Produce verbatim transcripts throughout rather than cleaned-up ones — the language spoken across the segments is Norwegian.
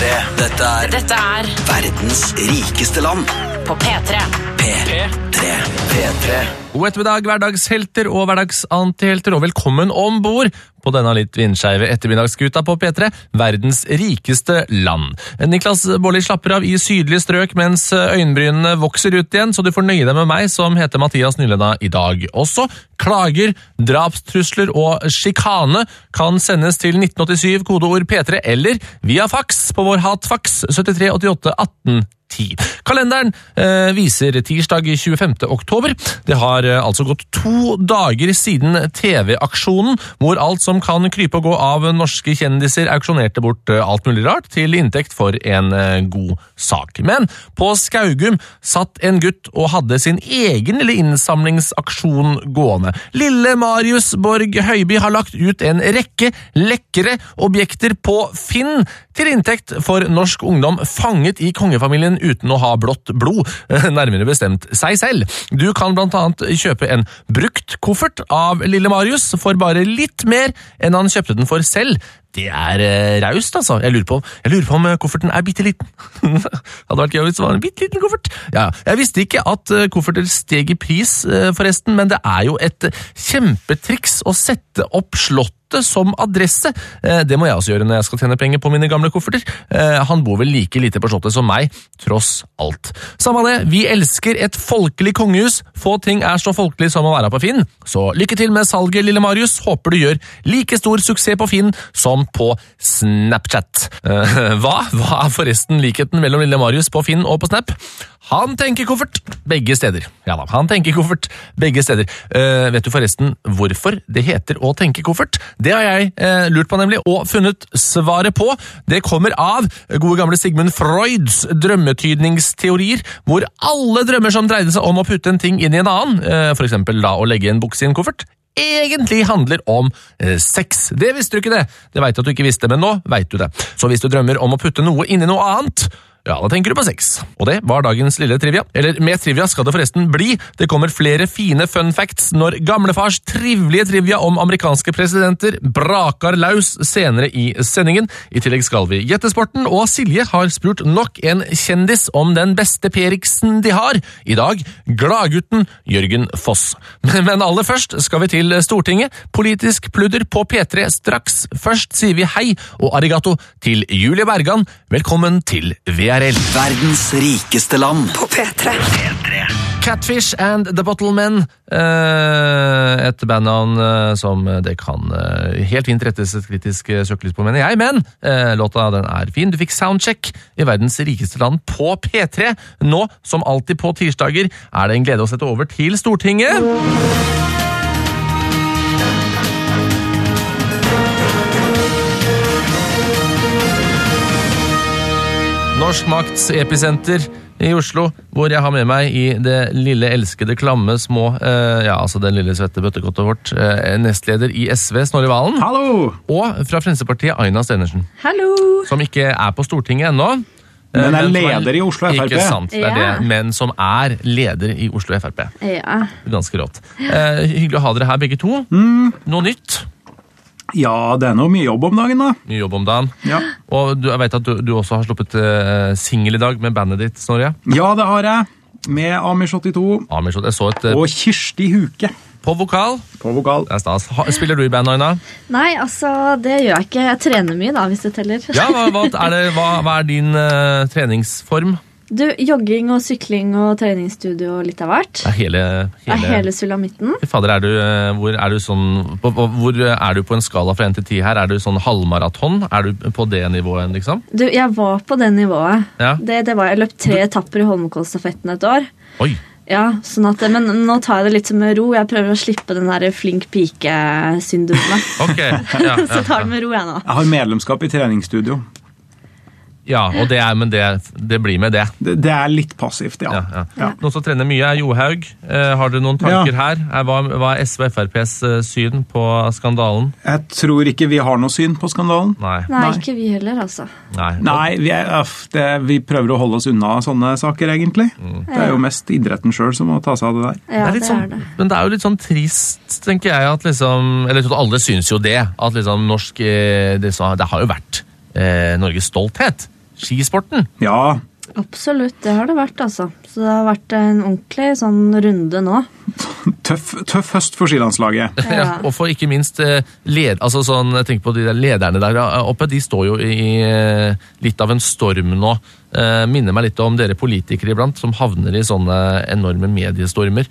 tre. Dette er Dette er verdens rikeste land. på P tre. P tre. P tre. God ettermiddag, hverdagshelter og hverdagsantihelter, og velkommen ombord på denne litt vindskeive ettermiddagsskuta på P tre, verdens rikeste land. Niklas Baarli slapper av i sydlige strøk mens øyenbrynene vokser ut igjen, så du får nøye deg med meg som heter Mathias Nylenda i dag. Også klager, drapstrusler og skikane kan sendes til nitten åttisyv, kodeord P tre, eller via fax på vår hatfax syttitre åttiåtte atten ti. Kalenderen eh, viser tirsdag tjuefemte oktober. Det har eh, altså gått to dager siden T V-aksjonen, hvor alt som kan krype og gå av norske kjendiser auksjonerte bort eh, alt mulig rart til inntekt for en eh, god sak. Men på Skaugum satt en gutt og hadde sin egen lille innsamlingsaksjon gående. Lille Marius Borg Høiby har lagt ut en rekke lekre objekter på Finn til inntekt for norsk ungdom fanget i kongefamilien uten å ha blått blod, nærmere bestemt seg selv. Du kan blant annet kjøpe en brukt koffert av Lille Marius for bare litt mer enn han kjøpte den for selv. Det er eh, raust, altså. Jeg lurer på, jeg lurer på om kofferten er bitteliten. Hadde vært gøy hvis det var en bitteliten koffert. Ja, jeg visste ikke at uh, kofferter steg i pris, uh, forresten, men det er jo et uh, kjempetriks å sette opp slottet som adresse. Eh, det må jeg også gjøre når jeg skal tjene penger på mine gamle kofferter. Eh, han bor vel like lite på slottet som meg, tross alt. Samme det, vi elsker et folkelig kongehus. Få ting er så folkelig som å være på Finn. Så lykke til med salget, Lille Marius. Håper du gjør like stor suksess på Finn som på Snapchat. Eh, hva? Hva er forresten likheten mellom Lille Marius på Finn og på Snap? Han tenker koffert begge steder. Ja da, han tenker koffert begge steder. Uh, vet du forresten hvorfor det heter å tenke koffert? Det har jeg uh, lurt på nemlig, og funnet svaret på. Det kommer av gode gamle Sigmund Freuds drømmetydningsteorier, hvor alle drømmer som dreide seg om å putte en ting inn i en annen, uh, for eksempel da å legge en bukse i en koffert, egentlig handler om eh, sex. Det visste du ikke det. Det vet du at du ikke visste, men nå vet du det. Så hvis du drømmer om å putte noe inn i noe annet, ja, da tenker du på sex. Og det var dagens lille trivia. Eller med trivia skal det forresten bli. Det kommer flere fine fun facts når gamlefars trivelige trivia om amerikanske presidenter brakar laus senere i sendingen. I tillegg skal vi gjette sporten, og Silje har spurt nok en kjendis om den beste periksen de har. I dag, gladgutten Jørgen Foss. Men aller først skal vi til Stortinget. Politisk pludder på P tre straks. Først sier vi hei og arigato til Julie Bergan. Velkommen til V R L. Verdens rikeste land. På P tre. Catfish and the Bottlemen. Eh, et bandnavn eh, som det kan eh, helt fint rettes et kritisk søkelys på, mener jeg. Men eh, låta den er fin. Du fikk soundcheck i verdens rikeste land på P tre. Nå, som alltid på tirsdager, er det en glede å sette over til Stortinget. Norsk Makts episenter i Oslo, hvor jeg har med meg i det lille elskede klamme små, eh, ja, altså den lille svette bøttekottet vårt, eh, nestleder i S V, Snorre Valen. Hallo! Og fra Fremskrittspartiet, Aina Stenersen. Hallo! Som ikke er på Stortinget ennå. eh, Men er som leder i Oslo F R P. Ikke sant, det er Ja. det. Men som er leder i Oslo F R P. Ja. Ganske rått. Eh, hyggelig å ha dere her begge to. Mm. Noe nytt. Ja, det er noe mye jobb om dagen da. Mye jobb om dagen. Ja, Og du, jeg vet at du, du også har sluppet uh, single i dag med bandet ditt, Snorre. ja det har jeg. Med Amish åttito Amish, jeg så et uh, og Kirsti Huke på vokal. på vokal. Det er stas. Ha, spiller du i band, Aina? Nei, altså, det gjør jeg ikke. Jeg trener mye da, hvis det teller. Ja, hva, hva, er, det, hva, hva er din uh, treningsform? Du, jogging og sykling og treningsstudio og litt av hvert. Det er hele... Det er hele sulamitten. Fy Fader, er du, uh, hvor er du sånn... På, på, hvor er du på en skala fra en til ti her? Er du sånn halvmaraton? Er du på det nivået, liksom? Du, jeg var på det nivået. Ja. Det, det var, jeg løp tre etapper i Holmenkollstafetten et år. Oi! Ja, sånn at, men nå tar jeg det litt som med ro. Jeg prøver å slippe den der flink pike-syndumet. Ok, ja, Så ja, tar det med ro jeg nå. Jeg har medlemskap i treningsstudio. ja, og det er, men det, det blir med det. Det, det er litt passivt, ja. Ja, ja. Ja. Noen som trener mye er Johaug. Eh, har du noen tanker Ja. her? Er, hva, hva er S V F R P's eh, syn på skandalen? Jeg tror ikke vi har noe syn på skandalen. Nei. Nei, Nei. ikke vi heller, altså. Nei. Nei, vi, er, øff, det, vi prøver å holde oss unna sånne saker, egentlig. Det er jo mest idretten selv som må ta seg av det der. Ja, det er det litt sånn, er det. Men det er jo litt sånn trist, tenker jeg, at liksom, eller sånn, alle syns jo det, at liksom norsk, eh, det, så, det har jo vært eh, Norges stolthet. skisporten. Ja, Absolutt, det har det vært, altså. Så det har vært en ordentlig sånn runde nå. tøff, tøff høst for skilandslaget. Ja. Ja. Og for ikke minst eh, led, altså sånn, jeg tenker på de der lederne der oppe, de står jo i eh, litt av en storm nå. Eh, minner meg litt om dere politikere iblant, som havner i sånne enorme mediestormer.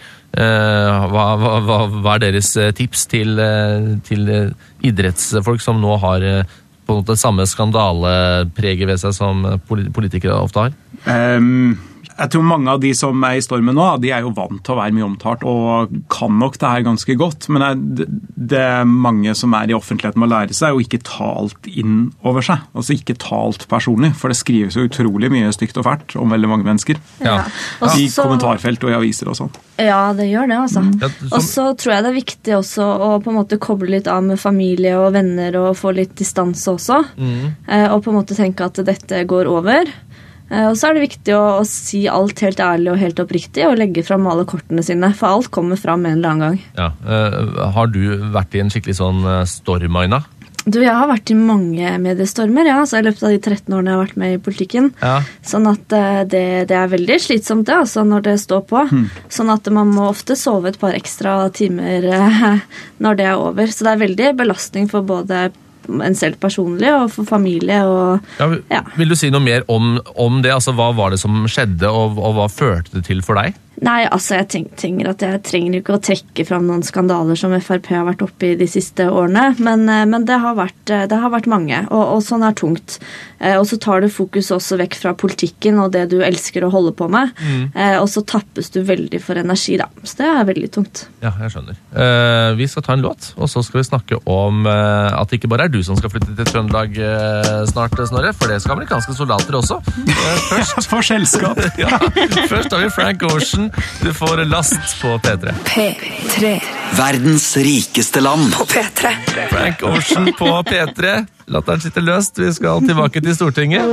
Eh, hva, hva, hva, hva er deres tips til, eh, til idrettsfolk som nå har eh, på en måte samme skandalepreget ved seg som politikere ofte har? Um, jeg tror mange av de som er i stormen nå, de er jo vant til å være mye omtalt og kan nok det her ganske godt, men jeg, det er mange som er i offentligheten må lære seg å ikke ta alt inn over seg, altså ikke ta alt personlig, for det skrives jo utrolig mye stygt og fælt om veldig mange mennesker. Ja. Og I så- kommentarfelt og i aviser og sånn. Ja, det gjør det, altså. Ja, som- Og så tror jeg det er viktig også å på en måte koble litt av med familie og venner og få litt distanse også. Eh, og på en måte tenke at dette går over. Eh, og så er det viktig å, å si alt helt ærlig og helt oppriktig og legge fram alle kortene sine, for alt kommer fram en eller annen gang. Ja. Eh, har du vært i en skikkelig sånn eh, storm, Aina? Du, jeg har vært i mange mediestormer, ja, så i løpet av de tretten årene jeg har vært med i politikken. Ja. Sånn at eh, det, det er veldig slitsomt det, altså, når det står på. Sånn at man må ofte sove et par ekstra timer eh, når det er over. Så det er veldig belastning for både en selv personlig og for familie. Og, Ja, vil, Ja. vil du si noe mer om, om det? Altså, hva var det som skjedde, og, og hva førte det til for deg? Nei, altså jeg tenk, tenker at jeg trenger ikke å trekke fram noen skandaler som F R P har vært oppe i de siste årene, men, eh, men det, har vært, eh, det har vært mange, og, og sånn er tungt. Eh, og så tar det fokus også vekk fra politikken og det du elsker å holde på med, eh, og så tappes du veldig for energi da. Så det er veldig tungt. Ja, jeg skjønner. Eh, vi skal ta en låt, og så skal vi snakke om eh, at det ikke bare er du som skal flytte til Trøndelag eh, snart, Snorre, for det skal amerikanske soldater også. Eh, først, For selskap! ja, først har vi Frank Ocean. Du får Last på P tre. P tre. Verdens rikeste land. På P tre. Frank Ocean på P tre. Latteren sitter løst. Vi skal tilbake til Stortinget.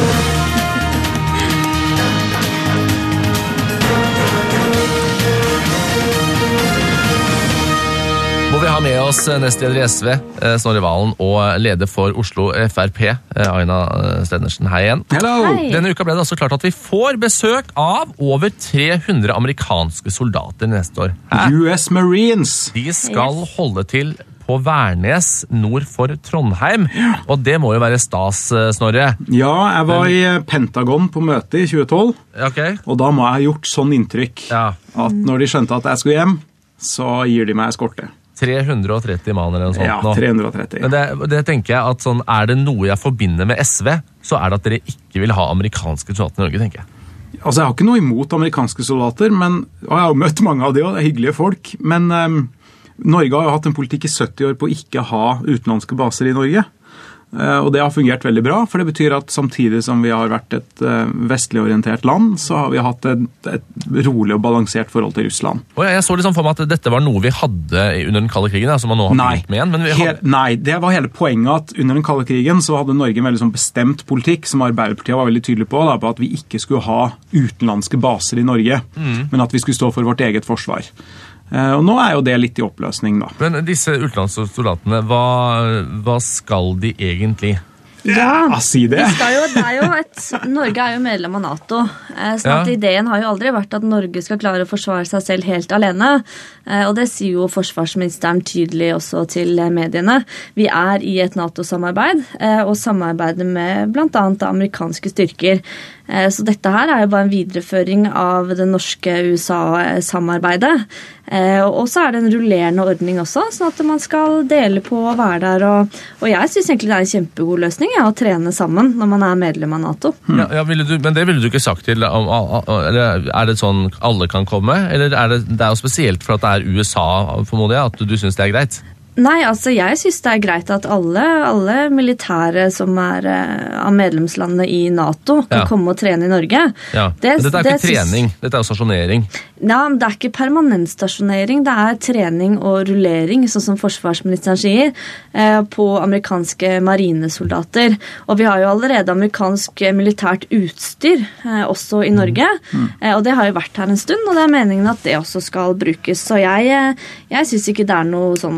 Må vi ha med oss nestleder i S V, eh, Snorre Valen, og leder for Oslo F R P, eh, Aina Stenersen. Hei igjen. Hello! Hei. Denne uka ble det altså klart at vi får besøk av over tre hundre amerikanske soldater neste år. Hæ? U S Marines! De skal holde til på Værnes nord for Trondheim, og det må jo være stas, eh, Snorre. Ja, jeg var i Pentagon på møte i tjue tolv, Ok? og da må jeg ha gjort sånn inntrykk Ja. at når de skjønte at jeg skulle hjem, så gir de meg eskorte. tre hundre og tretti mann eller noe sånt Ja, nå. tre hundre og tretti. Men det, det tenker jeg at sånn, er det noe jeg forbinder med S V, så er det at dere ikke vil ha amerikanske soldater i Norge, tenker jeg. Altså, jeg har ikke noe imot amerikanske soldater, men, og jeg har jo møtt mange av de også, det er hyggelige folk, men um, Norge har jo hatt en politikk i sytti år på å ikke ha utenlandske baser i Norge. Uh, og det har fungert veldig bra, for det betyr at samtidig som vi har vært et uh, vestlig orientert land, så har vi hatt et, et rolig og balansert forhold til Russland. Og jeg, jeg så liksom for meg at dette var noe vi hadde under den kalde krigen, som man nå har Nei. begynt med igjen. Men vi He- hadde, nei, det var hele poenget at under den kalde krigen så hadde Norge en veldig sånn bestemt politikk som Arbeiderpartiet var veldig tydelig på, da, på at vi ikke skulle ha utenlandske baser i Norge, men at vi skulle stå for vårt eget forsvar. Eh, og nå er jo det litt i oppløsning da. men disse utenlandske soldatene, hva, hva skal de egentlig? Ja, Ja, si det! Vi skal jo, det er jo et, Norge er jo medlem av NATO, eh, sånn at Ja. ideen har jo aldri vært at Norge skal klare å forsvare seg selv helt alene, eh, og det sier jo forsvarsministeren tydelig også til eh, mediene. Vi er i et NATO-samarbeid, eh, og samarbeider med blant annet amerikanske styrker. Eh, så dette her er jo bare en videreføring av det norske U S A-samarbeidet. Eh, og så er det en rullerende ordning også, sånn at man skal dele på å være der. Og, og jeg synes egentlig det er en kjempegod løsning ja, å trene sammen når man er medlem av NATO. Ja, ja, ville du, men det ville du ikke sagt til om, eller er det sånn alle kan komme? Eller er det, det er jo spesielt for at det er U S A, formoder jeg, at du synes det er greit? Nei, altså jeg synes det er greit at alle, alle militære som er eh, av medlemslandene i NATO kan Ja. komme og trene i Norge. Ja. Det- men dette er jo det ikke synes- trening, dette er jo stasjonering. Ja, men det er ikke permanent stasjonering, det er trening og rullering, sånn som forsvarsministeren sier, eh, på amerikanske marinesoldater. Og vi har jo allerede amerikansk militært utstyr eh, også i Norge, eh, og det har jo vært her en stund, og det er meningen at det også skal brukes. Så jeg, eh, jeg synes ikke det er noe sånn eh,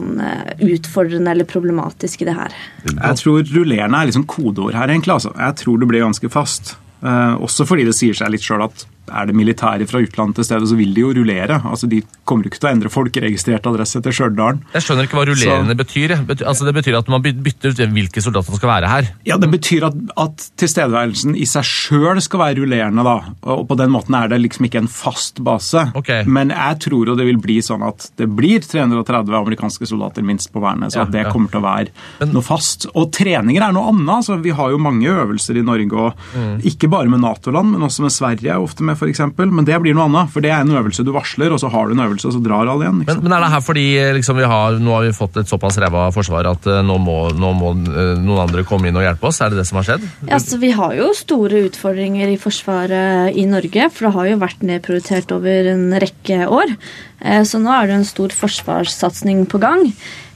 utfordrende eller problematisk i det her. Jeg tror rullerende er liksom kodeord her egentlig. Altså. Jeg tror det blir ganske fast. Uh, også fordi det sier seg litt selv at er det militære fra utlandet til stedet, så vil de jo rullere. Altså, de kommer ikke til å endre folkeregistrert adresse til Stjørdal. Jeg skjønner ikke hva rullerende så, betyr. Altså, det betyr at man bytter ut hvilke soldater som skal være her. Ja, det betyr at, at tilstedeværelsen i seg selv skal være rullerende, da. Og på den måten er det liksom ikke en fast base. Okay. Men jeg tror jo det vil bli sånn at det blir tre hundre og tretti amerikanske soldater minst på vernet, så ja, det ja. kommer til å være Men, noe fast. Og treninger er noe annet. Altså, vi har jo mange øvelser i Norge, og mm. ikke bare med NATO-land, men også med Sverige, ofte med for eksempel, men det blir noe annet, for det er en øvelse du varsler, og så har du en øvelse, og så drar alle igjen. Men, men er det her fordi liksom, vi har, nå har vi fått et såpass ræva forsvar at uh, nå, må, nå må uh, noen andre komme inn og hjelpe oss? Er det det som har skjedd? Ja, altså, vi har jo store utfordringer i forsvaret i Norge, for det har jo vært nedprioritert over en rekke år. Eh, så nå er det en stor forsvarssatsning på gang.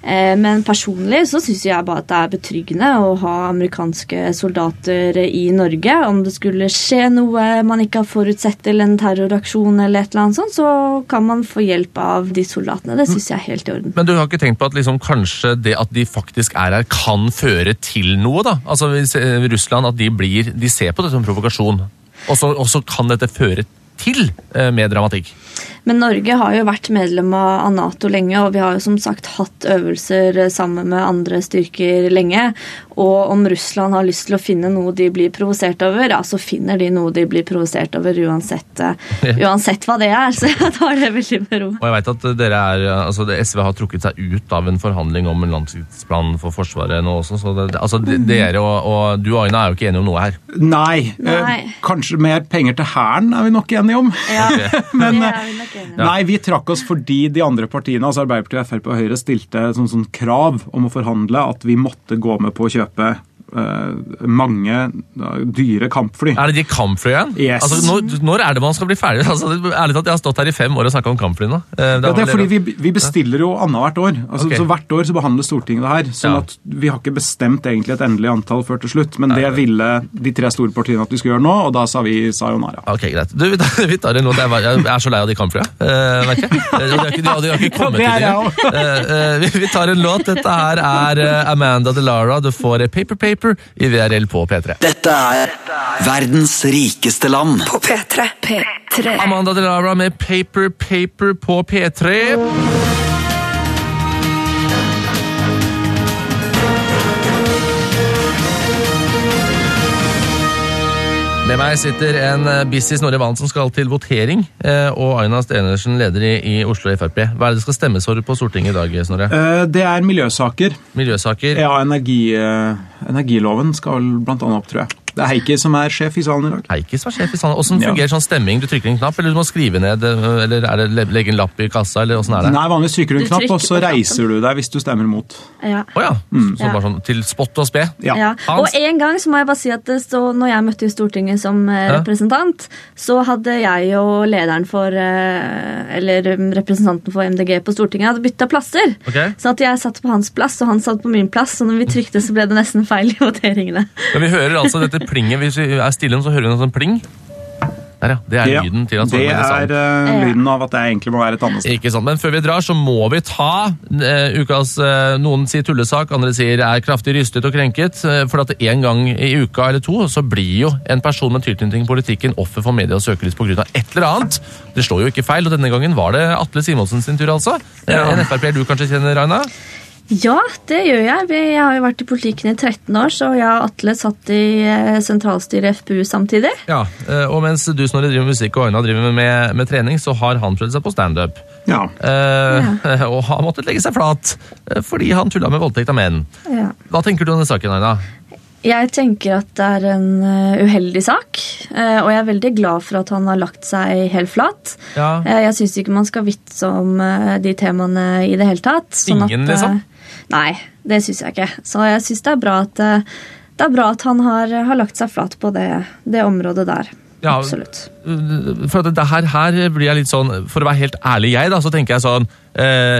Men personlig så synes jeg bare at det er betryggende å ha amerikanske soldater i Norge. Om det skulle skje noe man ikke har forutsett eller en terroraksjon eller et eller annet sånt, så kan man få hjelp av de soldatene. Det synes jeg er helt i orden. Men du har ikke tenkt på at liksom, kanskje det at de faktisk er her kan føre til noe da? Altså Russland, at de, blir, de ser på det som provokasjon, og så, og så kan dette føre til eh, med dramatikk. Men Norge har jo vært medlem av NATO lenge, og vi har jo som sagt hatt øvelser sammen med andre styrker lenge. Og om Russland har lyst til å finne noe de blir provosert over, ja, så finner de noe de blir provosert over uansett, uh, uansett hva det er. Så jeg tar det veldig med ro. Og jeg vet at dere er, altså S V har trukket seg ut av en forhandling om en langtidsplan for Forsvaret nå også, så det, altså mm. dere og, og du og Aina er jo ikke enige om noe her. Nei, Nei. Eh, kanskje mer penger til hæren er vi nok enige om. Ja, men det er vi nok enige om. Nei, vi trakk oss fordi de andre partiene, altså Arbeiderpartiet, F R P og Høyre, stilte sånn, sånn krav om å forhandle at vi måtte gå med på å kjøpe Uh, mange uh, dyre kampfly. Er det de kampfly igjen? Yes. Altså, når, når er det man skal bli ferdig? Altså, ærlig talt, jeg har stått her i fem år og snakket om kampfly nå. Uh, det, ja, det er fordi vi, vi bestiller jo annet hvert år. Altså, okay. Så hvert år så behandler Stortinget det her. Sånn ja. at vi har ikke bestemt egentlig et endelig antall før til slutt, men Nei. det ville de tre store partiene at vi skulle gjøre nå, og da sa vi sayonara. Ok, greit. Du, vi tar en note. Jeg er så lei av de kampflyene. Uh, vet ikke. De har ikke, de har ikke kommet til det. Uh, uh, vi, vi tar en låt. Dette her er uh, Amanda Delara. Du får Paper Paper i V R L på P tre. Dette er verdens rikeste land. På P tre. P tre. Amanda Delara med Paper Paper på P tre. Med meg sitter en busy Snorre Valen som skal til votering, og Aina Stenersen, leder i, i Oslo F R P. Hva er det det skal stemmes for på Stortinget i dag, Snorre? Det er miljøsaker. Miljøsaker? Ja, energi, energiloven skal blant annet opp, tror jeg. Det er Heikki som er sjef i salen i dag. Heikki som er sjef i salen. Hvordan fungerer ja. sånn stemming? Du trykker en knapp, eller du må skrive ned, eller er det legge en lapp i kassa, eller hvordan er det? Nei, vanligvis trykker du en du knapp, og så reiser du deg hvis du stemmer imot. Ja. Å ja, mm. så bare sånn til spott og spe. Ja. ja. Og en gang så må jeg bare si at det stod, når jeg møtte i Stortinget som ja. representant, så hadde jeg og lederen for, eller representanten for M D G på Stortinget, hadde byttet plasser. Okay. Så at jeg satt på hans plass, og han satt på min plass, så når vi trykte så ble det nesten feil i voteringene. Men vi hører altså dette plinget, hvis vi er stille, så hører vi noe sånn pling. Der, ja. Det er ja, lyden til at det er uh, lyden av at det egentlig må være et annet sted. Ikke sant, men før vi drar så må vi ta uh, ukas, uh, noen sier tullesak, andre sier er kraftig rystet og krenket, uh, for at en gang i uka eller to, så blir jo en person med tilknytning i politikken offer for media og søkelys på grunn av et eller annet. Det slår jo ikke feil, og denne gangen var det Atle Simonsen sin tur altså. Ja. En F R P du kanskje kjenner, Raina? Ja, det gjør jeg. Jeg har jo vært i politikken i tretten år, så jeg og Atle satt i sentralstyret F P U samtidig. Ja, og mens du Snorre driver med musikk og Aina driver med, med trening, så har han prøvd seg på stand-up. Ja. Eh, ja. Og har måttet legge seg flat, fordi han tullet med voldtekt av menn. Ja. Hva tenker du om denne saken, Aina? Jeg tenker at det er en uheldig sak, og jeg er veldig glad for at han har lagt seg helt flat. Ja. Jeg synes ikke man skal vitse om de temaene i det hele tatt. Sånn Ingen, at, liksom? Nei, det synes jeg ikke. Så jeg synes det er bra at, det er bra at han har, har lagt seg flat på det, det området der. Ja, absolutt. For det her, her blir jeg litt sånn, for å være helt ærlig jeg da, så tenker jeg sånn... Eh,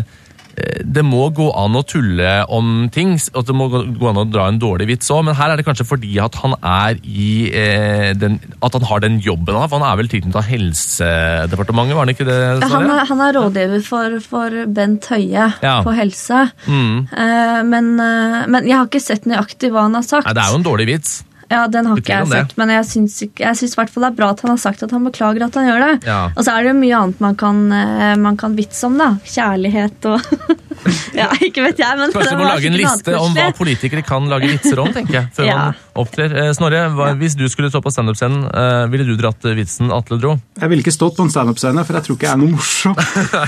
det må gå an å tulle om ting, og det må gå an å dra en dårlig vits også, men her er det kanskje fordi at han er i eh, den, at han har den jobben han har, for han er vel tilknyttet av Helsedepartementet, var han ikke det? Han er, han er rådgiver for, for Bent Høie ja. på helse, mm. eh, men, eh, men jeg har ikke sett nøyaktig hva han har sagt. Nei, det er jo en dårlig vits. Ja, den har ikke jeg sett, men jeg syns, ikke, jeg syns i hvert fall det er bra at han har sagt at han beklager at han gjør det. Ja. Og så er det jo mye annet man kan, man kan vitse om, da. Kjærlighet og... ja, ikke vet jeg, men... Kanskje du må lage en liste om hva politikere kan lage vitser om, tenker jeg, før ja. man opptrer. Snorre, hva, hvis du skulle stå på stand-up-scenen, uh, ville du dratt vitsen Atle dro? Jeg ville ikke stått på en stand-up-scene, for jeg tror ikke jeg er noe morsom.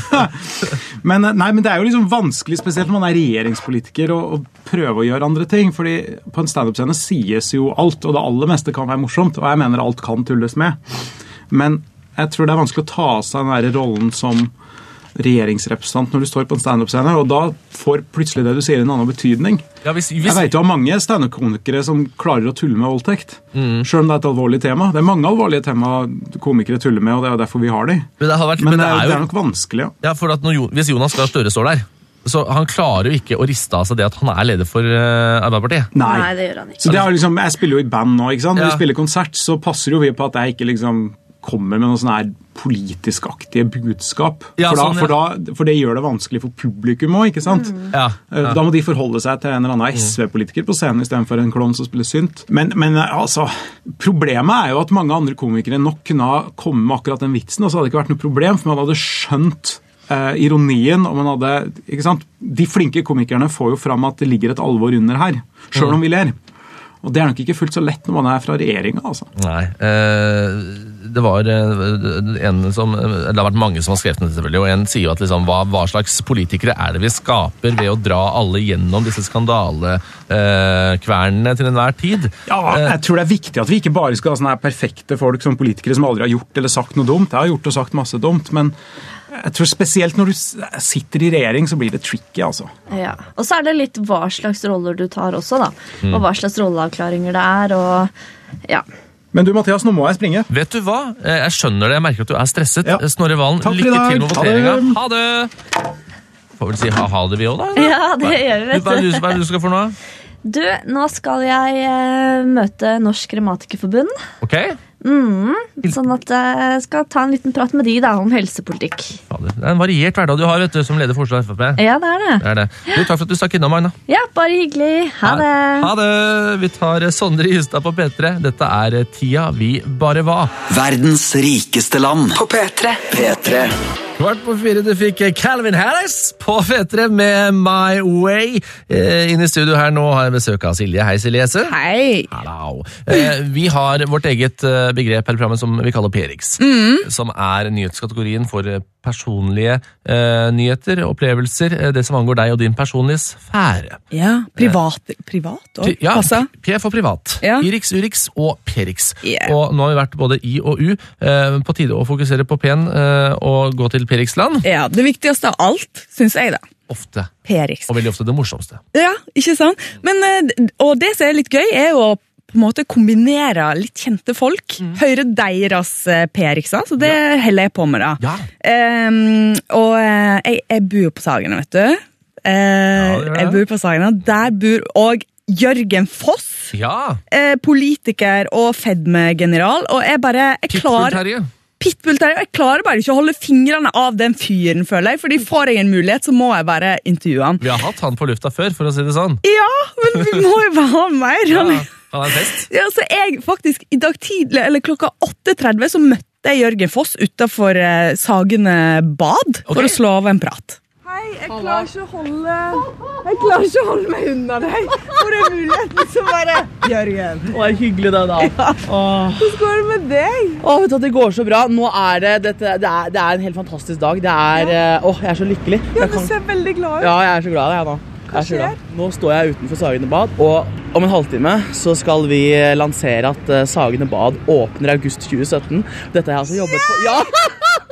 men, nei, men det er jo liksom vanskelig, spesielt når man er regjeringspolitiker, å prøve å gjøre andre ting, fordi på en stand-up-scene sies jo alt, og det aller meste kan være morsomt, og jeg mener alt kan tulles med. Men jeg tror det er vanskelig å ta seg den der rollen som regjeringsrepresentant når du står på en stand-up-scene, og da får plutselig det du sier en annen betydning. Ja, hvis, hvis... Jeg vet jo av mange stand-up-komikere som klarer å tulle med voldtekt, mm. selv om det er et alvorlig tema. Det er mange alvorlige tema komikere tuller med, og det er derfor vi har de. Men det, har vært, men men det, er, jo... det er nok vanskelig, ja. Ja, for at når, hvis Jonas Gahr Støre står der, så han klarer jo ikke å riste av seg det at han er leder for uh, Arbeiderpartiet. Nei. Nei, det gjør han ikke. Så det er liksom, jeg spiller jo i band nå, ikke sant? Når ja. vi spiller konsert, så passer jo vi på at jeg ikke liksom kommer med noen sånne her politisk-aktige budskap. Ja, for, da, sånn, ja. for, da, for det gjør det vanskelig for publikum også, ikke sant? Mm. Ja, ja. Da må de forholde seg til en eller annen S V-politiker på scenen i stedet for en klovn som spiller synt. Men, men altså, problemet er jo at mange andre komikere nok kunne ha kommet med akkurat den vitsen, og så hadde det ikke vært noe problem, for man hadde skjønt Uh, ironien, og man hadde, ikke sant? De flinke komikerne får jo fram at det ligger et alvor under her, selv om vi ler. Og det er nok ikke fullt så lett når man er fra regjeringen, altså. Nei, uh, det var uh, en som, det har vært mange som har skrevet det selvfølgelig, og en sier jo at liksom, hva, hva slags politikere er det vi skaper ved å dra alle gjennom disse skandalekvernene uh, til enhver tid? Ja, jeg tror det er viktig at vi ikke bare skal ha sånne perfekte folk som politikere som aldri har gjort eller sagt noe dumt. Jeg har gjort og sagt masse dumt, men jeg tror spesielt når du sitter i regjering, så blir det tricky, altså. Ja, og så er det litt hva slags roller du tar også, da. Mm. Og hva slags rolleavklaringer det er, og ja. Men du, Mathias, nå må jeg springe. Vet du hva? Jeg skjønner det, jeg merker at du er stresset. Ja. Snorre Valen, takk lykke til med voteringen. Ha det! Får vel si ha, ha det vi også, da? Ja, det gjør vi, vet du. Hva er det du, hva er det du skal for noe? Du, nå skal jeg uh, møte Norsk Grammatikerforbund. Ok. Mm, sånn at jeg skal ta en liten prat med de da, om helsepolitikk. Ja, det er en variert hverdag du har, vet du, som leder for Oslo F P. Ja, det er det. det, er det. Du, takk for at du stakk innom, Magna. Ja, bare hyggelig. Ha det. Ha, ha det. Vi tar Sondre Justad på P tre. Dette er Tida vi bare var. Verdens rikeste land på P tre. P tre. Kvart på fire, du fikk Calvin Harris på P tre med My Way. Eh, inne i studio her nå har jeg besøk av Silje. Hei, Silje Esse. Hei. Hallo. Eh, vi har vårt eget begrep her i programmet som vi kaller P-Rix, mm. som er nyhetskategorien for personlige eh, nyheter, opplevelser, det som angår deg og din personlige sfære. Ja, privat, privat også. Ja, P for privat. Ja. I-Rix, U-Rix og P-Rix. Yeah. Og nå har vi vært både I og U. Eh, på tide å fokusere på P-en eh, og gå til P-Rix-land. Ja, det viktigste av alt, synes jeg da. Ofte. P-Rix. Og veldig ofte det morsomste. Ja, ikke sant? Men, og det som er litt gøy er jo på en måte kombinere litt kjente folk, mm. høre deres P-Rixer, så det ja. heller jeg på med da. Ja. Um, og jeg, jeg bor på Sagene, vet du. Uh, ja, jeg bor på Sagene. Der bor også Jørgen Foss, ja. uh, politiker og fedmegeneral, og jeg bare... Jeg klarer... Pitbull-Terje, jeg klarer bare ikke å holde fingrene av den fyren, føler jeg, fordi får jeg en mulighet, så må jeg bare intervjue han. Vi har hatt han på lufta før, for å si det sånn. Ja, men vi må jo bare ha mer. Ja, han er fest. Ja, så jeg faktisk, i dag tidlig, eller klokka åtte tretti, så møtte jeg Jørgen Foss utenfor uh, Sagene bad, okay. for å slå av en prat. Hei, jeg klarer ikke å holde Jeg klarer ikke å holde meg unna deg. For en muligheten så bare Jørgen. Å, er hyggelig det da. Ja. Hvordan går det med deg? Å, vet du at det går så bra. Nå er det dette, det, er, det er en helt fantastisk dag. Det er, ja. Åh, jeg er så lykkelig. Ja, du kan... ser veldig glad ut. Ja, jeg er så glad jeg nå. Hva skjer? Nå står jeg utenfor Sagene bad, og om en halvtime så skal vi lansere at Sagene bad åpner i august tjue sytten. Dette har jeg altså jobbet for. Ja!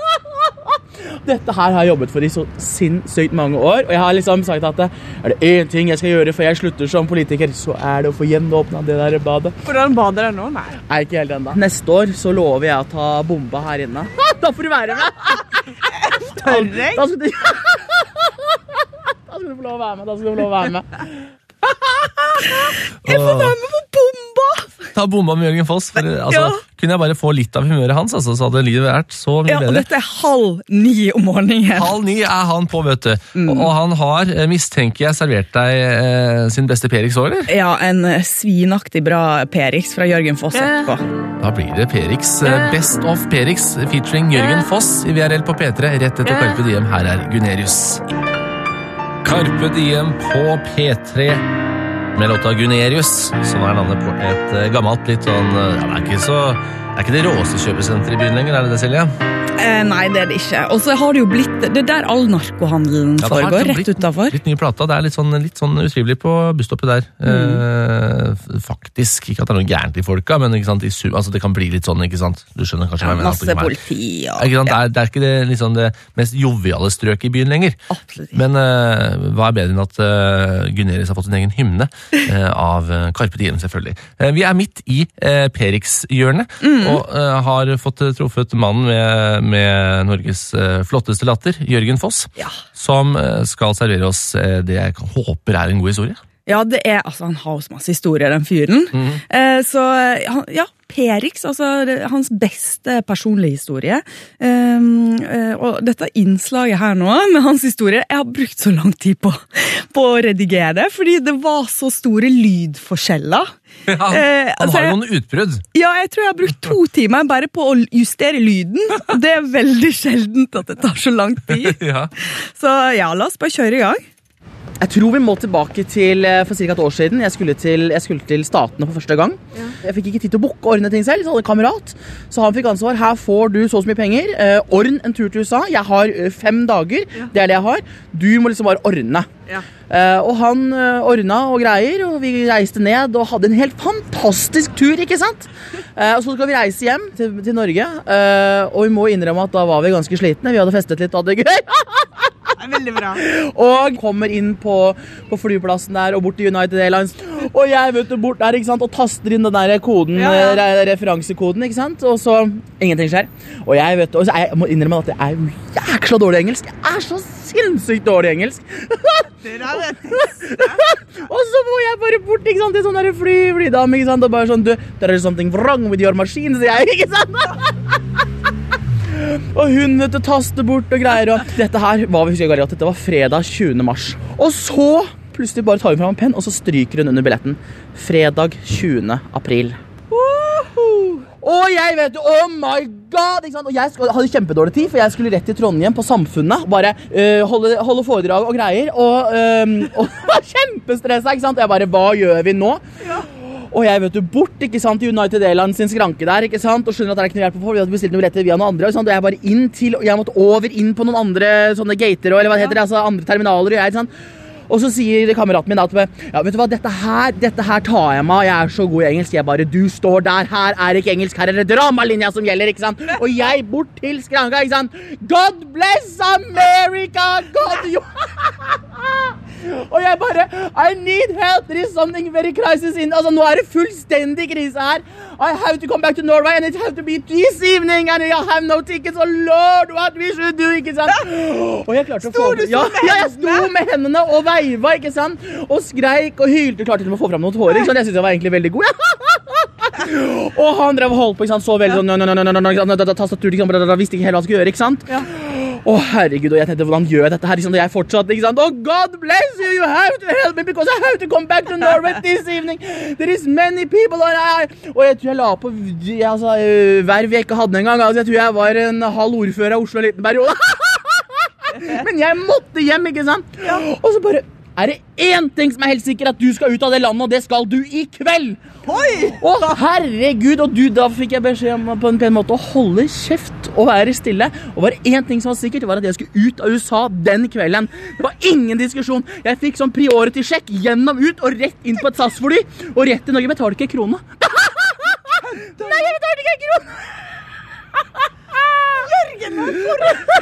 Dette her har jeg jobbet for i så sinnssykt mange år, og jeg har liksom sagt at er det en ting jeg skal gjøre før jeg slutter som politiker, så er det å få gjenåpnet det der badet. Hvordan bader det nå? Nei. Nei, ikke helt enda. Neste år så lover jeg å ta bomba her inne. Da får du være med! Tørre? Da skal du... få lov å være med, da skal du få lov å være med. Jeg får være med på bomba! Ta bomba med Jørgen Foss. For, altså, Ja. Kunne jeg bare få litt av humøret hans, altså, så hadde livet vært så mye Ja, og bedre. dette er halv ni om morgenen. Halv ni er han på, vet du. Mm. Og, og han har, eh, mistenker jeg, servert deg eh, sin beste Perix også, eller? Ja, en eh, svinaktig bra Perix fra Jørgen Foss etterpå. Da blir det Perix. eh, Best of Perix featuring Jørgen Foss i V R L på P tre, rett etter Carpe Diem. Her er Gunerius. Carpe Diem på P tre. Med låta Gunerius, som er navnet på et eh, gammelt, litt sånn, eh, ja, det er ikke så, det er ikke det råeste kjøpesenteret i byen lenger, er det det, Silje? Eh, nei, det er det ikke. Og så har det jo blitt, det er der all narkohandelen Ja, det har foregår, liksom rett blitt- utenfor. Litt ny plata, det er litt sånn, litt sånn utrivelig på busstoppet der. Eh, faktisk, ikke at det er noe gærent i folka, men ikke sant, i sum, altså det kan bli litt sånn, ikke sant? Du skjønner kanskje hva jeg mener. at det Masse kan være- politi og... Ja, ikke sant? Det, er, det er ikke det, liksom det mest joviale strøket i byen lenger. Absolutt ikke. Men eh, hva er bedre enn at uh, Gunerius har fått sin egen hymne eh, av eh, Carpe Diem, selvfølgelig. Eh, vi er midt i uh, Perix-hjørnet, Mm. og eh, har fått uh, truffet mannen med, med Norges eh, flotteste latter, Jørgen Foss, Ja. som eh, skal servere oss eh, det jeg kan- håper er en god historie. Ja, det er, altså, han har jo så masse historier, den fyren. Mhm. Eh, så, han- ja, Perix, altså, det er hans beste personlige historie. Um, eh, og dette innslaget her nå, med hans historie, jeg har brukt så lang tid på, på å redigere det, fordi det var så store lydforskjeller. Ja, Eh, han altså, har jo jeg- noen utbrudd. Ja, jeg tror jeg har brukt to timer bare på å justere lyden. Og det er veldig sjeldent at det tar så lang tid. Ja. Så ja, la oss bare kjøre i gang. Jeg tror vi må tilbake til eh, for cirka et år siden. Jeg skulle til, jeg skulle til Statene for første gang. Jeg fikk ikke tid til å booke og ordne ting selv, så hadde en kamerat. Så han fikk ansvar. Her får du så og så mye penger. Eh, ordn en tur til U S A. Jeg har eh, fem dager. Det er det jeg har. Du må liksom bare ordne. Eh, og han eh, ordna og greier, og vi reiste ned og hadde en helt fantastisk tur, ikke sant? Eh, og så skal vi reise hjem til, til Norge, eh, og vi må innrømme at da var vi ganske slitne. Vi hadde festet litt og hadde det gøy. Veldig bra. Og kommer inn på, på flyplassen der og bort til United Airlines. Og jeg vet du bort der, ikke sant? Og taster inn den der koden, Ja, ja. re referansekoden, ikke sant? Og så ingenting skjer. Og jeg vet, og så er, jeg må innrømme at jeg er jo jækla dårlig i engelsk. Jeg er så sinnssykt dårlig i engelsk. Og så må jeg bare bort, ikke sant? Til sånn der fly, flydame, ikke sant? Og bare sånn, du, there is something wrong with your machine, sier jeg, ikke sant? Og hun vet du, taster bort og greier. Og dette her var, vi husker ikke at dette var fredag tjuende mars. Og så plutselig bare tar hun fram en penn, og så stryker hun under billetten. Fredag tjuende april. Og jeg vet jo, oh my god, ikke sant? Og jeg skal, hadde kjempedårlig tid, for jeg skulle rett til Trondheim på Samfunnet, bare øh, holde, holde foredrag og greier, og, øh, og var kjempestressa, ikke sant? Jeg bare, hva gjør vi nå? Og jeg vet du, bort, ikke sant, til United Airlines sin skranke der, ikke sant, og skjønner at det er ikke noe hjelp på, vi hadde bestilt noe billetter via noen andre, ikke sant? Og jeg bare inn til, og jeg måtte over inn på noen andre sånne gater, eller hva det heter det, altså andre terminaler, og jeg, ikke sant? Og så sier kameraten min at, ja, vet du hva, dette her, dette her tar jeg meg, jeg er så god i engelsk, jeg bare, du står der, her er ikke engelsk, her er det dramalinja som gjelder, ikke sant? Og jeg bort til skranka, ikke sant? God bless America, God, jo... Og jeg bare, I need help, there is something very crisis in, altså nå er det fullstendig krise her. I have to come back to Norway and it have to be this evening and I have no tickets, oh lord, what we should do, ikke sant? Og jeg klarte å få... du så ja, med ja, jeg sto med hendene og veiva, ikke sant? Og skreik og hylte, klarte til å få fram noen tårer, ikke sant? Jeg synes jeg var egentlig veldig god, ja. Og han drev og holdt på, ikke sant? Så veldig sånn, no, no, no, no, no, no, tastatur, ikke sant? Da visste ikke helt hva han skulle gjøre, ikke sant? Ja. Å herregud, og jeg tenkte, hvordan gjør jeg dette her, ikke sant? Og jeg fortsatte, ikke sant? Oh God bless you, you have to help me because I have to come back to Norway this evening. There is many people and I... Og jeg tror jeg la på altså, verv jeg ikke hadde en gang, altså jeg tror jeg var en halv ordfører av Oslo en liten periode. Men jeg måtte hjem, ikke sant? Ja. Og så bare, er det en ting som er helt sikker, at du skal ut av det landet, og det skal du i kveld. Oi! Å herregud, og du, da fikk jeg beskjed om på en pen måte å holde kjeft og være stille. Og bare en ting som var sikkert, det var at jeg skulle ut av U S A den kvelden. Det var ingen diskusjon. Jeg fikk sånn priority sjekk, gjennom ut og rett inn på et SAS-fly, og rett til Norge. Betalte ikke en krone. Nei, jeg betalte ikke en krone. Jørgen,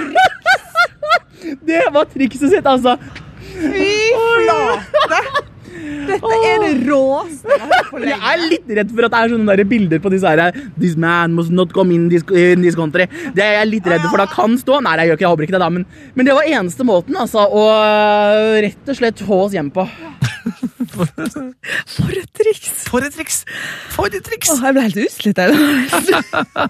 det var trikset sitt, altså. Fy flate! Dette er det råeste jeg har hørt på lenge. Jeg er litt redd for at det er sånne der bilder på disse her This man must not come in this, in this country. Det er jeg litt redd for, da kan stå. Nei, jeg gjør ikke, jeg håper ikke det da, men, men det var eneste måten, altså, å rett og slett få oss hjem på. For et triks. For et triks! For et triks! Åh, jeg ble helt utslitt av det.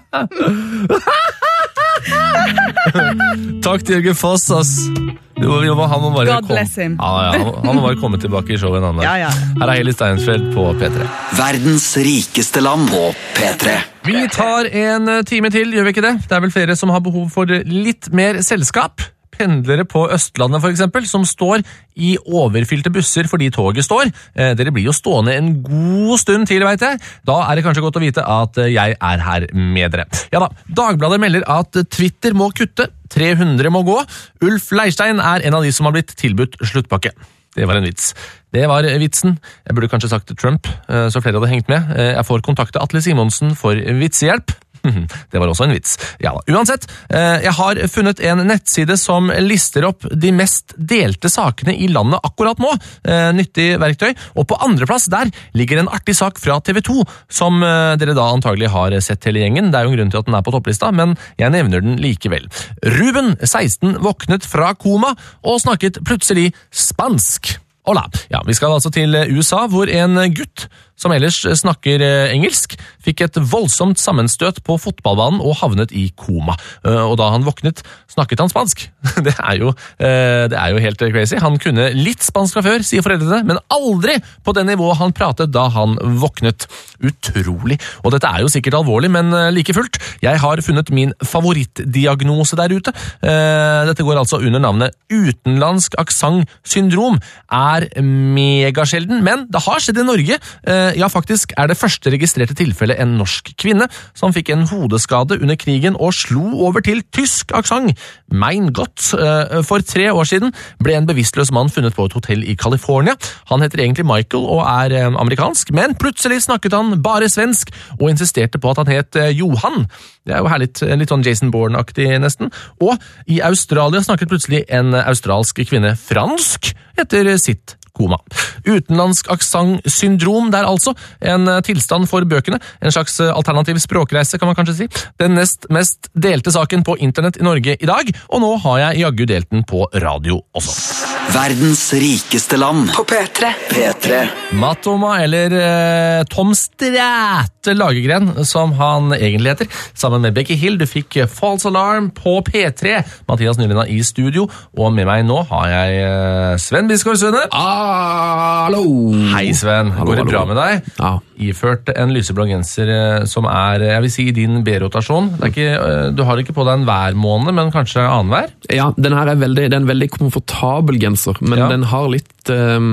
Takk til Jørgen Foss, ass. Jo, jo, han må bare God kom- bless him. Ja, ja, han, han må bare komme tilbake i showet en annen dag. Ja, ja. Her er Heli Steinsfeld på P tre. Verdens rikeste land på P tre. Vi tar en time til, gjør vi ikke det? Det er vel flere som har behov for litt mer selskap. Pendlere på Østlandet for eksempel, som står i overfylte busser fordi toget står. Eh, dere blir jo stående en god stund til, vet jeg. Da er det kanskje godt å vite at jeg er her med dere. Ja da, Dagbladet melder at Twitter må kutte, tre hundre må gå. Ulf Leirstein er en av de som har blitt tilbudt sluttpakke. Det var en vits. Det var vitsen. Jeg burde kanskje sagt Trump, så flere hadde hengt med. Jeg får kontakte Atle Simonsen for vitsehjelp. Det var også en vits. Ja, uansett, jeg har funnet en nettside som lister opp de mest delte sakene i landet akkurat nå. Nyttig verktøy. Og på andreplass der ligger en artig sak fra T V to, som dere da antagelig har sett hele gjengen. Det er jo en grunn til at den er på topplista, men jeg nevner den likevel. Ruben, seksten, våknet fra koma og snakket plutselig spansk. Hola. Ja, vi skal altså til U S A, hvor en gutt som ellers snakker engelsk, fikk et voldsomt sammenstøt på fotballbanen og havnet i koma. Og da han våknet, snakket han spansk. Det er jo, det er jo helt crazy. Han kunne litt spansk fra før, sier foreldrene, men aldri på det nivået han pratet da han våknet. Utrolig. Og dette er jo sikkert alvorlig, men like fullt. Jeg har funnet min favorittdiagnose der ute. Dette går altså under navnet utenlandsk aksent-syndrom. Er megasjelden, men det har skjedd i Norge. Ja, faktisk er det første registrerte tilfellet en norsk kvinne som fikk en hodeskade under krigen og slo over til tysk aksent. Mein Gott. For tre år siden ble en bevisstløs mann funnet på et hotell i California. Han heter egentlig Michael og er amerikansk, men plutselig snakket han bare svensk og insisterte på at han het Johan. Det er jo her litt, litt sånn Jason Bourne-aktig nesten. Og i Australia snakket plutselig en australsk kvinne fransk etter sitt koma. Utenlandsk aksent-syndrom der altså, en tilstand for bøkene, en slags alternativ språkreise kan man kanskje si. Den nest mest delte saken på internett i Norge i dag, og nå har jeg jaggu delt den på radio også. Verdens rikeste land På P tre. P tre. Matoma, eller eh, Tom Stræte Lagergren, som han egentlig heter, sammen med Becky Hill. Du fikk False Alarm på P tre. Mathias Nylenda i studio, og med meg nå har jeg eh, Sven Biskår Sunde. Hallo! Hei Sven, Hallo, går det hallo. bra med deg? Ja. Iført en lyseblå genser eh, som er, jeg vil si, i din B-rotasjon. Det er ikke, eh, du har ikke på deg en hver måned, men kanskje annen hver? Ja, den her er veldig, det er en veldig komfortabel genser, men Ja. den har litt um,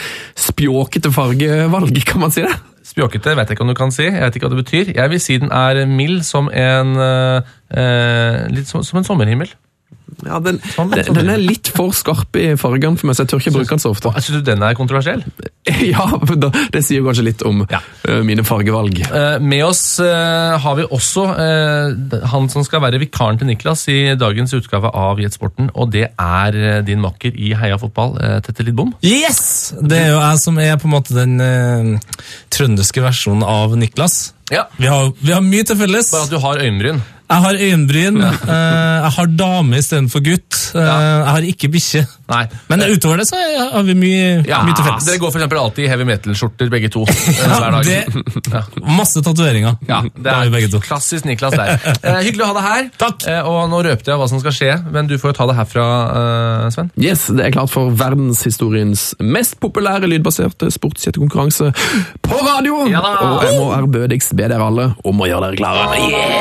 spjåkete fargevalg, kan man si det? Spjåkete, vet jeg ikke om du kan si. Jeg vet ikke hva det betyr. Jeg vil si den er mild som en, eh, eh, litt som, som en sommerhimmel. Ja, den, Sånn, den, sånn. den er litt for skarp i fargene for meg, så jeg tør ikke bruke den så ofte. Jeg synes du den er kontroversiell? Ja, men da- det sier kanskje litt om Ja. uh, mine fargevalg. Eh, med oss eh, har vi også eh, han som skal være vikaren til Niklas i dagens utgave av Jetsporten, og det er eh, din makker i Heia Fotball, eh, Tette Lidbom. Yes! Det er jo jeg som er på en måte den eh, trønderske versjonen av Niklas. Ja. Vi har, vi har mye til felles. Bare at du har øyenbryn. Jeg har øyenbryn, eh, jeg har dame i stedet for gutt, eh, jeg har ikke bikkje. Nei. Men utover det så er- har vi mye, Ja, mye til felles. dere går for eksempel alltid i heavy metal-skjorter, begge to. eh, hver dag. det, masse tatoveringer. Ja, det har vi begge to. klassisk Niklas der. Eh, hyggelig å ha deg her. Takk. Eh, og nå røpte jeg hva som skal skje, men du får jo ta det herfra, eh, Sven. Yes, det er klart for verdenshistoriens mest populære lydbaserte sportsjettekonkurranse på radio! Ja da! Og jeg må ærbødigst be dere alle om å gjøre dere klare.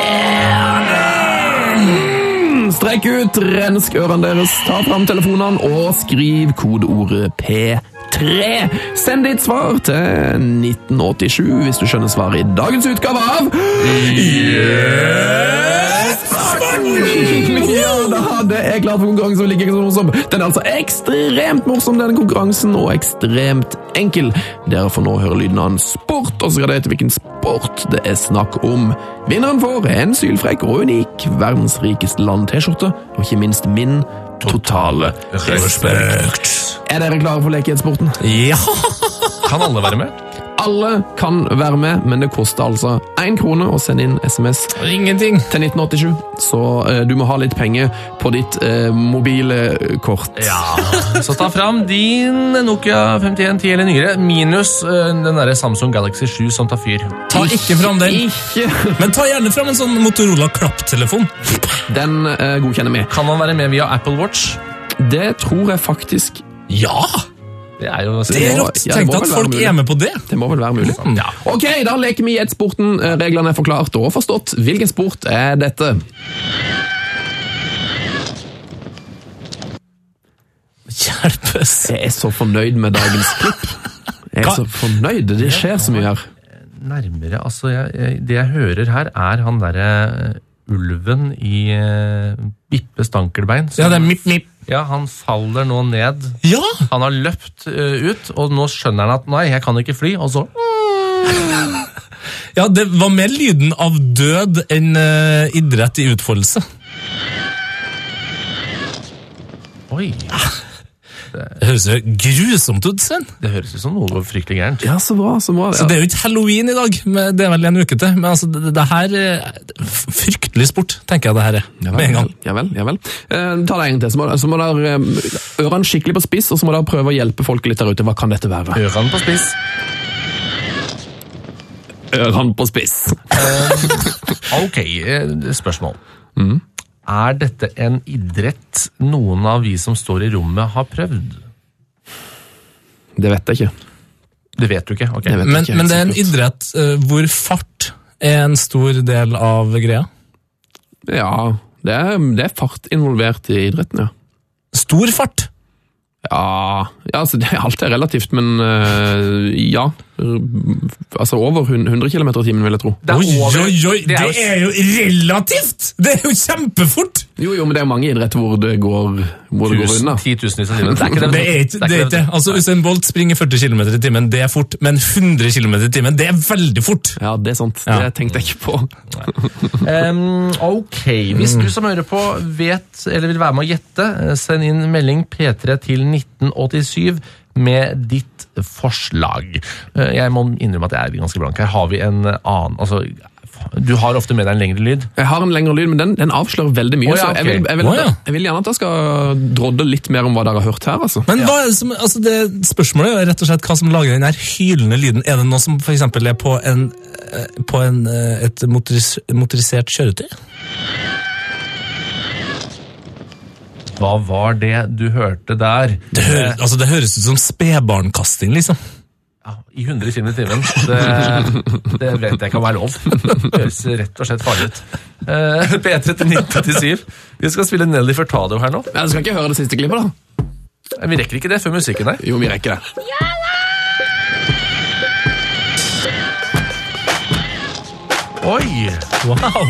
Yeah! Strekk ut, rensk ørene deres, ta fram telefonene og skriv kodeordet P tre. Send ditt svar til nitten åttisju hvis du skjønner svaret i dagens utgave av Ja, da, det er klart for konkurransen som ligger ikke så morsom. Den er altså ekstremt morsom, denne konkurransen, og ekstremt enkel. Dere får nå høre lyden av en sport, og så skal det hete hvilken sport det er snakk om. Vinneren får en sylfrekk og unik verdens rikeste land-T-skjorte, og ikke minst min totale respekt. Er dere klare for lekehetssporten? Ja! Kan alle være med? Alle kan være med, men det koster altså én krone å sende inn sms Ingenting. til nitten åttisju, så eh, du må ha litt penger på ditt eh, mobile kort. Ja, så ta fram din Nokia femtien ti eller nyere, minus eh, den der Samsung Galaxy sju som tar fyr. Ta ikke fram den. Ikke. Men ta gjerne fram en sånn Motorola klapptelefon. Den eh, godkjenner vi. Kan man være med via Apple Watch? Det tror jeg faktisk. Ja! Det er jo Det er rått. Ja, det Tenk må at vel folk være mulig. er med på det. Det må vel være mulig. Ja. Ok, da leker vi Gjettsporten. Reglene er forklart og forstått. Hvilken sport er dette? Hjelpes. Jeg er så fornøyd med dagens klipp. Jeg er Hva? så fornøyd. Det skjer så mye her. Nærmere, altså jeg, jeg, det jeg hører her er han derre ulven i uh, Bippe Stankelbein. som- Ja, det er mip, mip. Ja, han faller nå ned. Ja! Han har løpt uh, ut, og nå skjønner han at nei, jeg kan ikke fly, og så Ja, det var mer lyden av død enn eh, idrett i utfoldelse. Oi, Det høres jo grusomt ut, Sven. det høres ut som noe fryktelig gærent. Ja, så bra, så bra. Så det er jo ikke Halloween i dag, men det er vel en uke til. Men altså, det, det her er fryktelig sport, tenker jeg det her er. Ja Med vel, en gang. ja vel, ja vel. Eh, ta det en gang til, så må, så må dere eh, ørene skikkelig på spiss, og så må dere prøve å hjelpe folk litt der ute. Hva kan dette være? Ørene på spiss. Ørene på spiss. Ok, eh, spørsmål. Er dette en idrett noen av vi som står i rommet har prøvd? Det vet jeg ikke. Det vet du ikke, ok. Det vet jeg Men, ikke men det er en helt sikkert. idrett eh, hvor fart er en stor del av greia. Ja, det er, det er fart involvert i idretten, ja. Stor fart! Ja, ja altså, det, alt er relativt, men øh, ja. Altså over hundre kilometer i timen, vil jeg tro. Det er Oi, over- oi, oi, det det er er jo relativt! Det er jo kjempefort! Jo, jo, men det er jo mange idretter hvor det går, hvor det går Tusen, unna. titusenvis av timer. Det er ikke det. Det er ikke det. Er ikke. Altså, Usain Bolt springer førti kilometer i timen, det er fort, men hundre kilometer i timen, det er veldig fort. Ja, det er sant. Ja. Det tenkte jeg ikke på. Um, ok, hvis du som hører på vet eller vil være med å gjette, send inn melding P tre til nitten åttisju med ditt forslag. Uh, Jeg må innrømme at jeg er ganske blank. Her har vi en annen, altså, du har ofte med deg en lengre lyd. Jeg har en lengre lyd, men den, den avslører veldig mye, Å, ja, så jeg vil, ok. jeg, vil, Å, ja. jeg vil gjerne at jeg skal drodde litt mer om hva dere har hørt her, altså. Men hva er det som, altså det, spørsmålet er jo rett og slett hva som lager den her hylende lyden. Er det noe som for eksempel er på, en, eh, på en, eh, et motoris, motorisert kjøretøy? Hva var det du hørte der? Det, hø, altså det høres ut som spedbarnkasting, liksom. Ja, I hundre kilometer i timen. Det, det vet jeg kan være lov. Det høres rett og slett farlig ut. Uh, P tre til nitten åttisju. Vi skal spille Nelly Furtado her nå. Ja, du skal ikke høre det siste klippet, da? Vi rekker ikke det før musikken er. Jo, vi rekker det. Oi! Wow!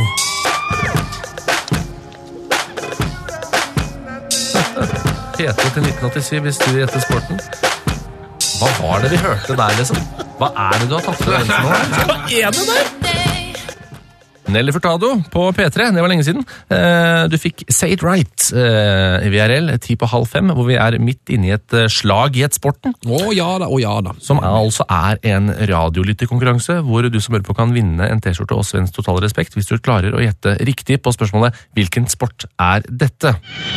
P tre til nitten åttisju hvis du gjetter sporten. Hva var det vi hørte der, liksom? Hva er det du har tatt for deg nå? Hva er det der? Nelly Furtado på P tre, det var lenge siden. Eh, Du fikk Say It Right eh, i V R L, ti på halv fem, hvor vi er midt inne i et eh, slag i et sporten, Å ja da, å ja da. som er, altså er en radiolytterkonkurranse, hvor du som hører på kan vinne en T-skjorte og Svensk Total Respekt hvis du klarer å gjette riktig på spørsmålet hvilken sport er dette?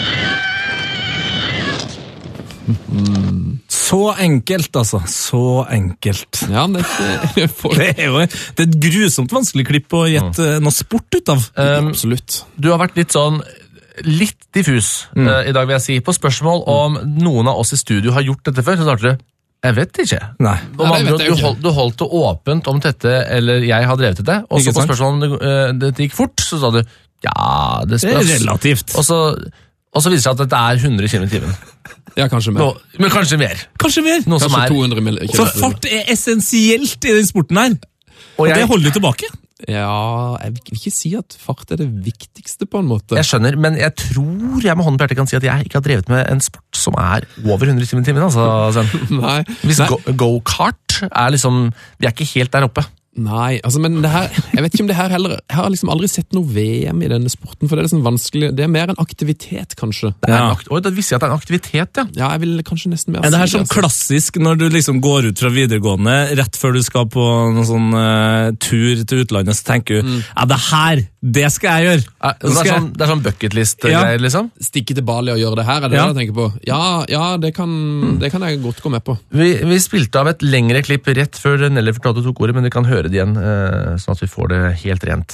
Så enkelt, altså. Så enkelt. Ja, det, det får Det er jo det er et grusomt vanskelig klipp å gjette noe sport ut av. Um, absolutt. Du har vært litt sånn litt diffus eh, i dag, vil jeg si. På spørsmål om noen av oss i studio har gjort dette før, så starter du jeg vet ikke. Nei. Om Nei, det andre, vet jeg jo du, ikke. holdt, du holdt det åpent om dette, eller jeg har drevet det. Og så Ikke på sant? spørsmål om det, eh, det gikk fort, så sa du ja, det Det er spørs. relativt. Og så, og så viser det seg at dette er hundre kilometer i timen. Ja, kanskje mer. Nå, men kanskje mer. Kanskje mer. Noe som Kanskje er, to hundre mil- Så kilometer. fart er essensielt i den sporten her. og Og det jeg, holder du tilbake. Ja, jeg vil ikke si at fart er det viktigste, på en måte. jeg skjønner, men jeg tror jeg med hånden på hjertet kan si at jeg ikke har drevet med en sport som er over hundre kilometer i timen. Altså, Sven. Nei. Hvis Nei. go- go-kart er liksom, vi er ikke helt der oppe. Nei, altså, men det her, jeg vet ikke om det her heller, jeg har liksom aldri sett noe V M i denne sporten, for det er liksom vanskelig, det er mer en aktivitet kanskje. Det er en akt- Oi, da visste jeg at det er en aktivitet, ja. Ja, jeg vil kanskje nesten mer Er det her si sånn altså. klassisk når du liksom går ut fra videregående, rett før du skal på noen sånn uh, tur til utlandet, så tenker du, Mm. ja, det her, det skal jeg gjøre. Eh, Det er sånn, det er sånn bucketlist-greier, Ja. liksom. Stikke til Bali og gjøre det her, er det Ja. det jeg tenker på? Ja, ja det, kan, det kan jeg godt gå med på. Vi, vi spilte av et lengre klipp rett før Nelly fortalte tok ordet, men vi kan høre det igjen, eh, sånn at vi får det helt rent.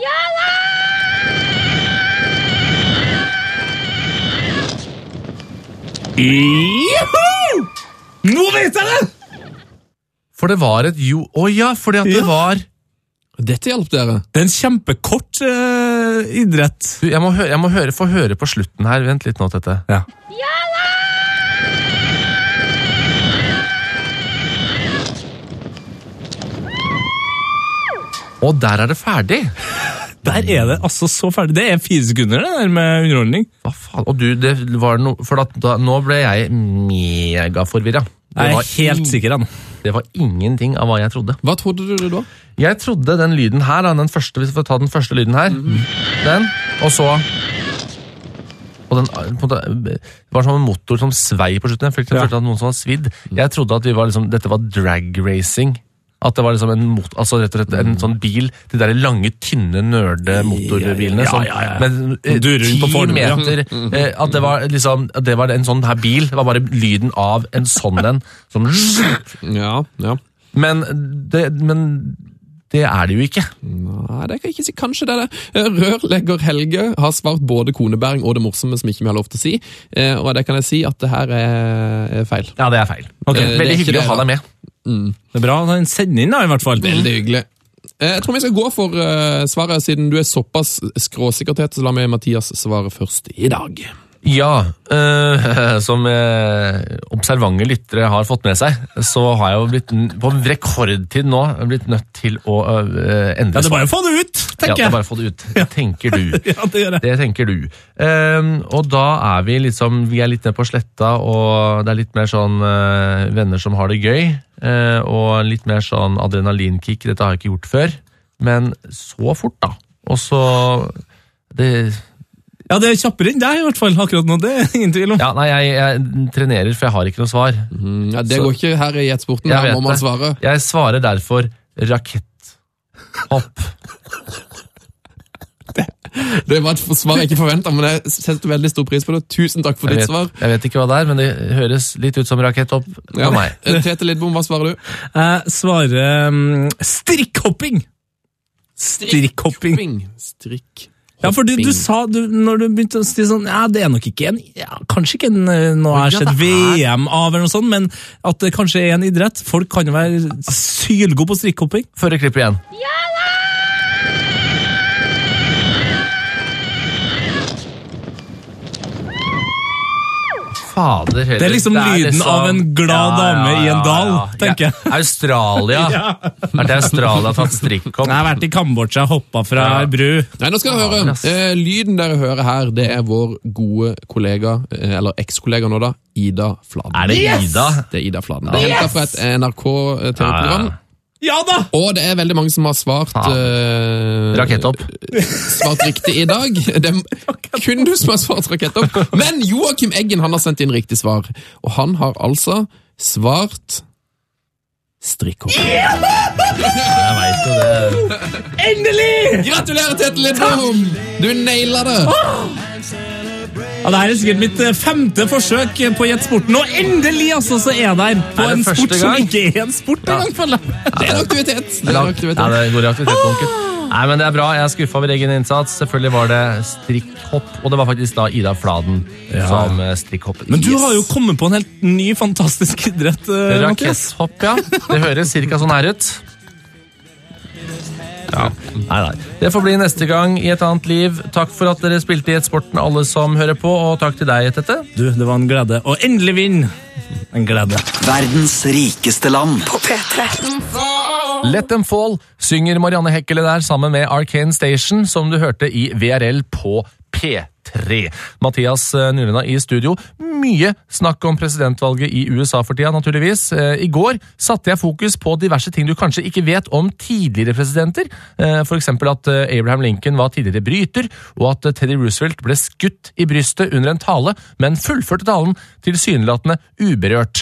Juhu! Nå vet jeg det! For det var et jo... Å ja, fordi at det Ja. var... Dette hjelper dere. Det er en kjempekort uh, idrett. Du, Jeg må, hø jeg må høre, få høre på slutten her. Vent litt nå til dette. Ja. Og der er det ferdig. Der er det altså så ferdig. Det er fire sekunder det der med underholdning. Hva faen? Og du, det var no... For da, da, nå ble jeg megaforvirra. Jeg er helt sikker han. Det var ingenting av hva jeg trodde. Hva trodde du da? Jeg trodde den lyden her, da, den første, hvis vi får ta den første lyden her, den, og så... Og den, på en måte, det var sånn en motor som svei på slutten. Jeg følte, jeg følte at noen som var svidd. Jeg trodde at vi var liksom, dette var drag racing. At det var liksom en, mot, altså rett og slett en sånn bil, de der lange, tynne, nørde motorbilene, Ja, som, ja, ja. med eh, Du rundt på ti Fornebu, ja. meter, eh, at det var liksom, at det var en sånn her bil, det var bare lyden av en sånn en, som, Ja, ja. men det, men det er det jo ikke. Nei, det kan jeg ikke si. Kanskje det er det. Rørlegger Helge har svart både konebæring og det morsomme som ikke vi har lov til å si, eh, og det kan jeg si at det her er feil. Ja, det er feil. Ok, det er Veldig ikke hyggelig det, å ha da. deg med. Mm. Det er bra at han sender inn da, i hvert fall. Veldig hyggelig. Eh, Jeg tror vi skal gå for uh, svaret, siden du er såpass skråsikkert, så la meg Mathias svare først i dag. Ja, øh, som øh, observante lyttere har fått med seg, så har jeg jo blitt, på rekordtid nå, blitt nødt til å øh, endre Ja, det er bare å få det ut, Ja, tenker det er jeg. bare å få det ut. Det tenker du. Ja, det gjør jeg. Det tenker du. Um, og da er vi liksom, vi er litt nede på sletta, og det er litt mer sånn øh, venner som har det gøy, øh, og litt mer sånn adrenalinkick, dette har jeg ikke gjort før, men så fort da. Og så, det... Ja, det er kjappere enn deg i hvert fall, akkurat nå, det er ingen tvil om. Ja, nei, jeg, jeg trenerer, for jeg har ikke noe svar. Mm, ja, det Så- går ikke her i gjettsporten, Jeg her vet må man det. svare. Jeg svarer derfor raketthopp. Det var et svar jeg ikke forventet, men jeg setter veldig stor pris på det. Tusen takk for Jeg ditt vet, svar. jeg vet ikke hva det er, men det høres litt ut som raketthopp på Ja. meg. Tete Lidbom, hva svarer du? Jeg svarer um, strikkhopping. Strikkhopping. Strikk. Ja, for du, du sa, du, når du begynte å si sånn, ja, det er nok ikke en, ja, kanskje ikke en, eh, nå har Ja, jeg sett det V er- M av eller noe sånt, men at det kanskje er en idrett. Folk kan jo være sylgode på strikkhopping. Førre klipp igjen. Fader heller. Det er liksom lyden av en glad dame i en dal, tenker jeg. Ja, Australia. Vært i Australia tatt strikkhopp. Jeg har vært i Kambodsja, hoppet fra Ja. en bru. Nei, nå skal dere høre. Eh, lyden dere hører her, det er vår gode kollega, eh, eller ekskollega nå da, Ida Fladen. Er det Ida? Det er Ida Fladen. Det er hentet fra et N R K-T V-program. Ja da! Og det er veldig mange som har svart eh, Raketthopp. svart riktig i dag. Det er kun du som har svart raketthopp. Men Joakim Eggen han har sendt inn riktig svar. Og han har altså svart strikkhopp. Jeg vet jo det. Endelig! Gratulerer, Tete Lidbom! Du naila det! Ja, det her er sikkert mitt eh, femte forsøk på å gjette sporten, og endelig altså så er jeg der på Er det en første sport som gang? ikke er en sport Ja. engang, føler jeg. Det er en aktivitet. Det er en Ja, aktivitet. det går i aktivitet på onkel. Nei, men det er bra. Jeg er skuffet over egen innsats. Selvfølgelig var det strikkhopp, og det var faktisk da Ida Fladen som eh, strikkhoppet. Men du Yes. har jo kommet på en helt ny, fantastisk idrett, eh, Mathias. Raketthopp, ja. Det høres cirka sånn her ut. Ja, nei, nei. Det får bli neste gang i et annet liv. Takk for at dere spilte i et sporten, alle som hører på, og takk til deg, Tete. Du, det var en glede. Og endelig vinne! En glede. Verdens rikeste land. På P tre. Let Them Fall synger Marianne Hekkele der sammen med Arcane Station, som du hørte i V R L på P tre. Mathias Nylenda i studio. Mye snakk om presidentvalget i U S A for tida, naturligvis. I går satte jeg fokus på diverse ting du kanskje ikke vet om tidligere presidenter. For eksempel at Abraham Lincoln var tidligere bryter, og at Teddy Roosevelt ble skutt i brystet under en tale, men fullførte talen tilsynelatende uberørt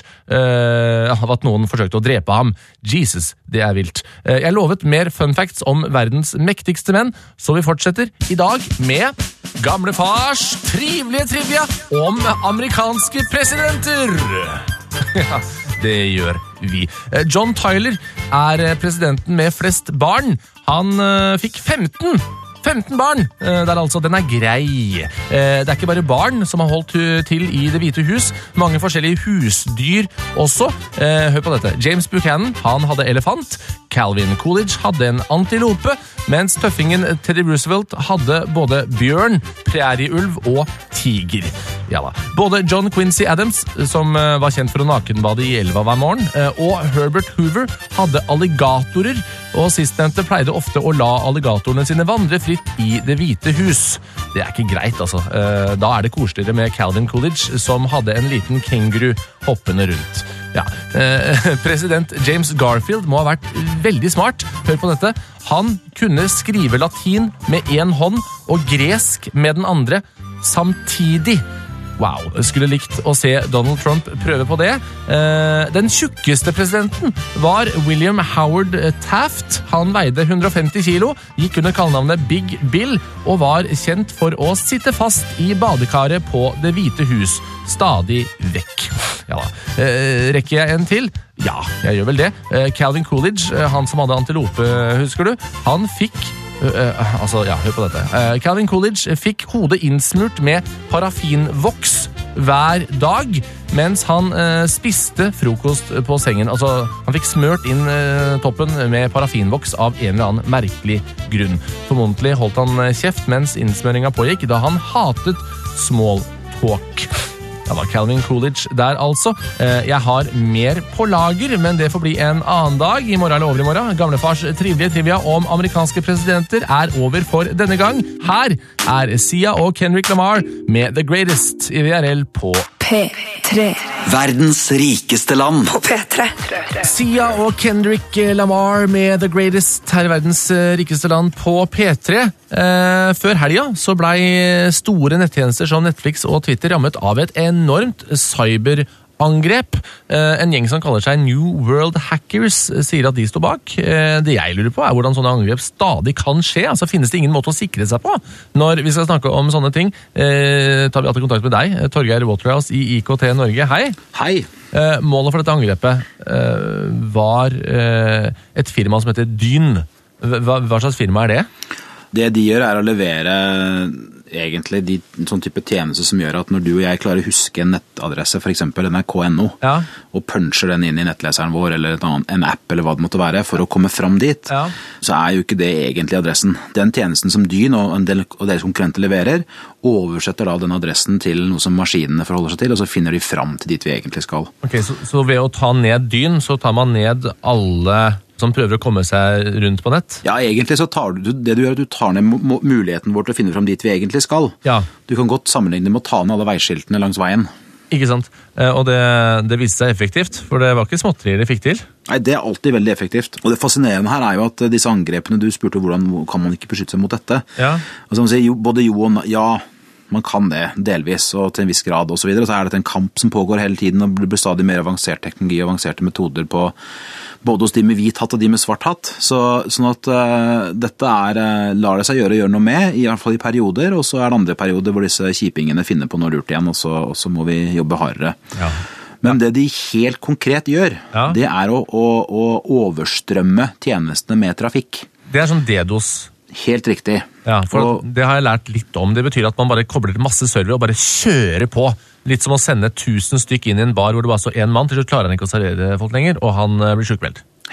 av at noen forsøkte å drepe ham. Jesus, det er vilt. Jeg lovet mer fun facts om verdens mektigste menn, så vi fortsetter i dag med gamlefars trivelige trivia om amerikanske presidenter. Ja, det gjør vi. John Tyler er presidenten med flest barn. Han fikk femten femten barn, der altså den er grei. Det er ikke bare barn som har holdt til i Det hvite hus, mange forskjellige husdyr også. Hør på dette. James Buchanan, han hadde elefant. Calvin Coolidge hadde en antilope, mens tøffingen Teddy Roosevelt hadde både bjørn, prærieulv og tiger. Ja da. Både John Quincy Adams, som var kjent for å nakenbade i elva hver morgen, og Herbert Hoover hadde alligatorer, og sistnevnte pleide ofte å la alligatorene sine vandre fritt i Det hvite hus. Det er ikke greit, altså. Da er det koseligere med Calvin Coolidge, som hadde en liten kenguru hoppende rundt. Ja, president James Garfield må ha vært veldig smart. Hør på dette. Han kunne skrive latin med en hånd og gresk med den andre samtidig. Wow, skulle likt å se Donald Trump prøve på det. Den tjukkeste presidenten var William Howard Taft. Han veide hundre og femti kilo, gikk under kallenavnet Big Bill og var kjent for å sitte fast i badekaret på Det hvite hus, stadig vekk. Ja da. Rekker jeg en til? Ja, jeg gjør vel det. Calvin Coolidge, han som hadde antilope, husker du? Han fikk Uh, altså, ja, hør på dette. Uh, Calvin Coolidge fikk hodet innsmurt med parafinvoks hver dag, mens han uh, spiste frokost på sengen. Altså, han fikk smørt inn uh, toppen med parafinvoks av en eller annen merkelig grunn. Formodentlig holdt han kjeft mens innsmøringa pågikk, da han hatet small talk. Det var Calvin Coolidge der altså. Jeg har mer på lager, men det får bli en annen dag. I morgen eller over i morgen. Gamlefars trivelige trivia om amerikanske presidenter er over for denne gang. Her er Sia og Kendrick Lamar med The Greatest i V R L på P tre. Verdens rikeste land. På P tre. Sia og Kendrick Lamar med The Greatest her i verdens rikeste land på P tre. Eh, før helga så ble store nettjenester som Netflix og Twitter rammet av et enormt cyberangrep. Eh, en gjeng som kaller seg New World Hackers sier at de står bak. Eh, det jeg lurer på er hvordan sånne angrep stadig kan skje. Altså finnes det ingen måte å sikre seg på? Når vi skal snakke om sånne ting, eh, tar vi alltid kontakt med deg, Torgeir Waterhouse i I K T Norge. Hei! Hei! Eh, målet for dette angrepet eh, var eh, et firma som heter Dyn. Hva, hva slags firma er det? Det de gjør er å levere egentlig de, en sånn type tjeneste som gjør at når du og jeg klarer å huske en nettadresse, for eksempel N R K punktum N O, ja, og puncher den inn i nettleseren vår eller et annet, en app eller hva det måtte være, for å komme fram dit, ja, så er jo ikke det egentlig adressen. Den tjenesten som Dyn og, en del, og deres konkurrenter leverer, oversetter da den adressen til noe som maskinene forholder seg til, og så finner de fram til dit vi egentlig skal. Ok, så, så ved å ta ned Dyn, så tar man ned alle som prøver å komme seg rundt på nett? Ja, egentlig så tar du, det du gjør er at du tar ned muligheten vår til å finne fram dit vi egentlig skal. Ja. Du kan godt sammenligne med å ta ned alle veiskiltene langs veien. Ikke sant? Og det, det viste seg effektivt, for det var ikke småtterier de fikk til. Nei, det er alltid veldig effektivt. Og det fascinerende her er jo at disse angrepene, du spurte hvordan kan man ikke beskytte seg mot dette. Ja. Altså, man sier, jo, både jo og ja, man kan det delvis, og til en viss grad og så videre. Så er dette en kamp som pågår hele tiden, og det blir stadig mer avansert teknologi og avanserte metoder på både hos de med hvit hatt og de med svart hatt. Så, sånn at uh, dette er, uh, lar det seg gjøre å gjøre noe med, i hvert fall i perioder, og så er det andre perioder hvor disse kjipingene finner på noe lurt igjen, og så, og så må vi jobbe hardere. Ja. Men det de helt konkret gjør, ja, det er å, å, å overstrømme tjenestene med trafikk. Det er sånn DDoS. Helt riktig. Ja, for og, det har jeg lært litt om. Det betyr at man bare kobler masse server og bare kjører på. Litt som å sende tusen stykk inn i en bar hvor det bare står en mann, til så klarer han ikke å servere folk lenger, og han blir sykmeldt.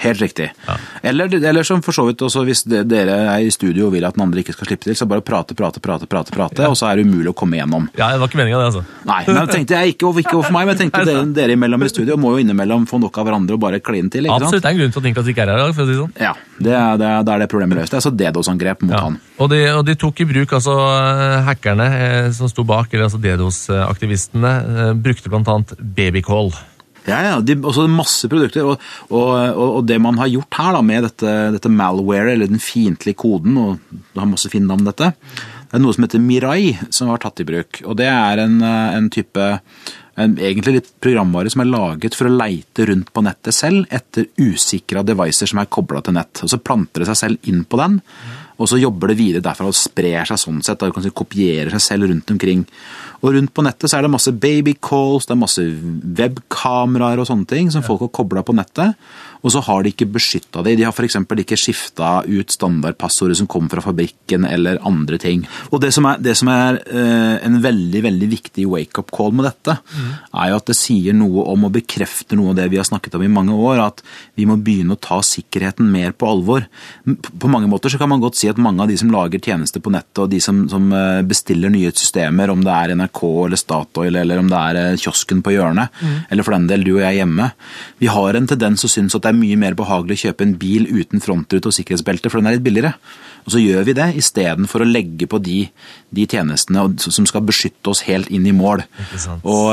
Helt riktig. Ja. Eller, eller som for så vidt også, hvis dere er i studio og vil at den andre ikke skal slippe til, så bare prate, prate, prate, prate, prate ja. Og så er det umulig å komme igjennom. Ja, det var ikke meningen det, altså. Nei, men tenkte jeg ikke, ikke over meg, men jeg tenkte dere, dere imellom i studio må jo innimellom få nok av hverandre og bare kline til, ikke sant? Absolutt, det er en grunn til at Niklas ikke er her i dag, for å si sånn. Ja, det er det, det, er det problemet løst. Det er altså DDoS-angrep mot ja. Han. Og de, og de tok i bruk, altså hackerne eh, som sto bak, eller altså DDoS-aktivistene, eh, brukte blant annet babycall. Ja, ja, de, også masse produkter, og, og, og, og det man har gjort her da, med dette, dette malware, eller den fiendtlige koden, og du har masse fine navn dette, det er noe som heter Mirai, som har tatt i bruk, og det er en, en type, en, egentlig litt programvare som er laget for å leite rundt på nettet selv, etter usikre devices som er koblet til nett, og så planter det seg selv inn på den, og så jobber det videre derfra og sprer seg sånn sett, og kan si, kopierer seg selv rundt omkring. Og rundt på nettet så er det masse babycalls, det er masse webkameraer og sånne ting som folk har koblet på nettet, og så har de ikke beskyttet det. De har for eksempel ikke skiftet ut standardpassordet som kom fra fabrikken eller andre ting. Og det som er, det som er uh, en veldig, veldig viktig wake-up call med dette, mm. er jo at det sier noe om og bekrefter noe av det vi har snakket om i mange år, at vi må begynne å ta sikkerheten mer på alvor. På mange måter så kan man godt si at mange av de som lager tjenester på nettet, og de som, som bestiller nye systemer, om det er N R K eller Statoil, eller om det er kiosken på hjørnet, mm. eller for den del du og jeg hjemme, vi har en tendens å synes at det er mye mer behagelig å kjøpe en bil uten frontrute og sikkerhetsbelte, for den er litt billigere. Og så gjør vi det i stedet for å legge på de, de tjenestene som skal beskytte oss helt inn i mål. Og,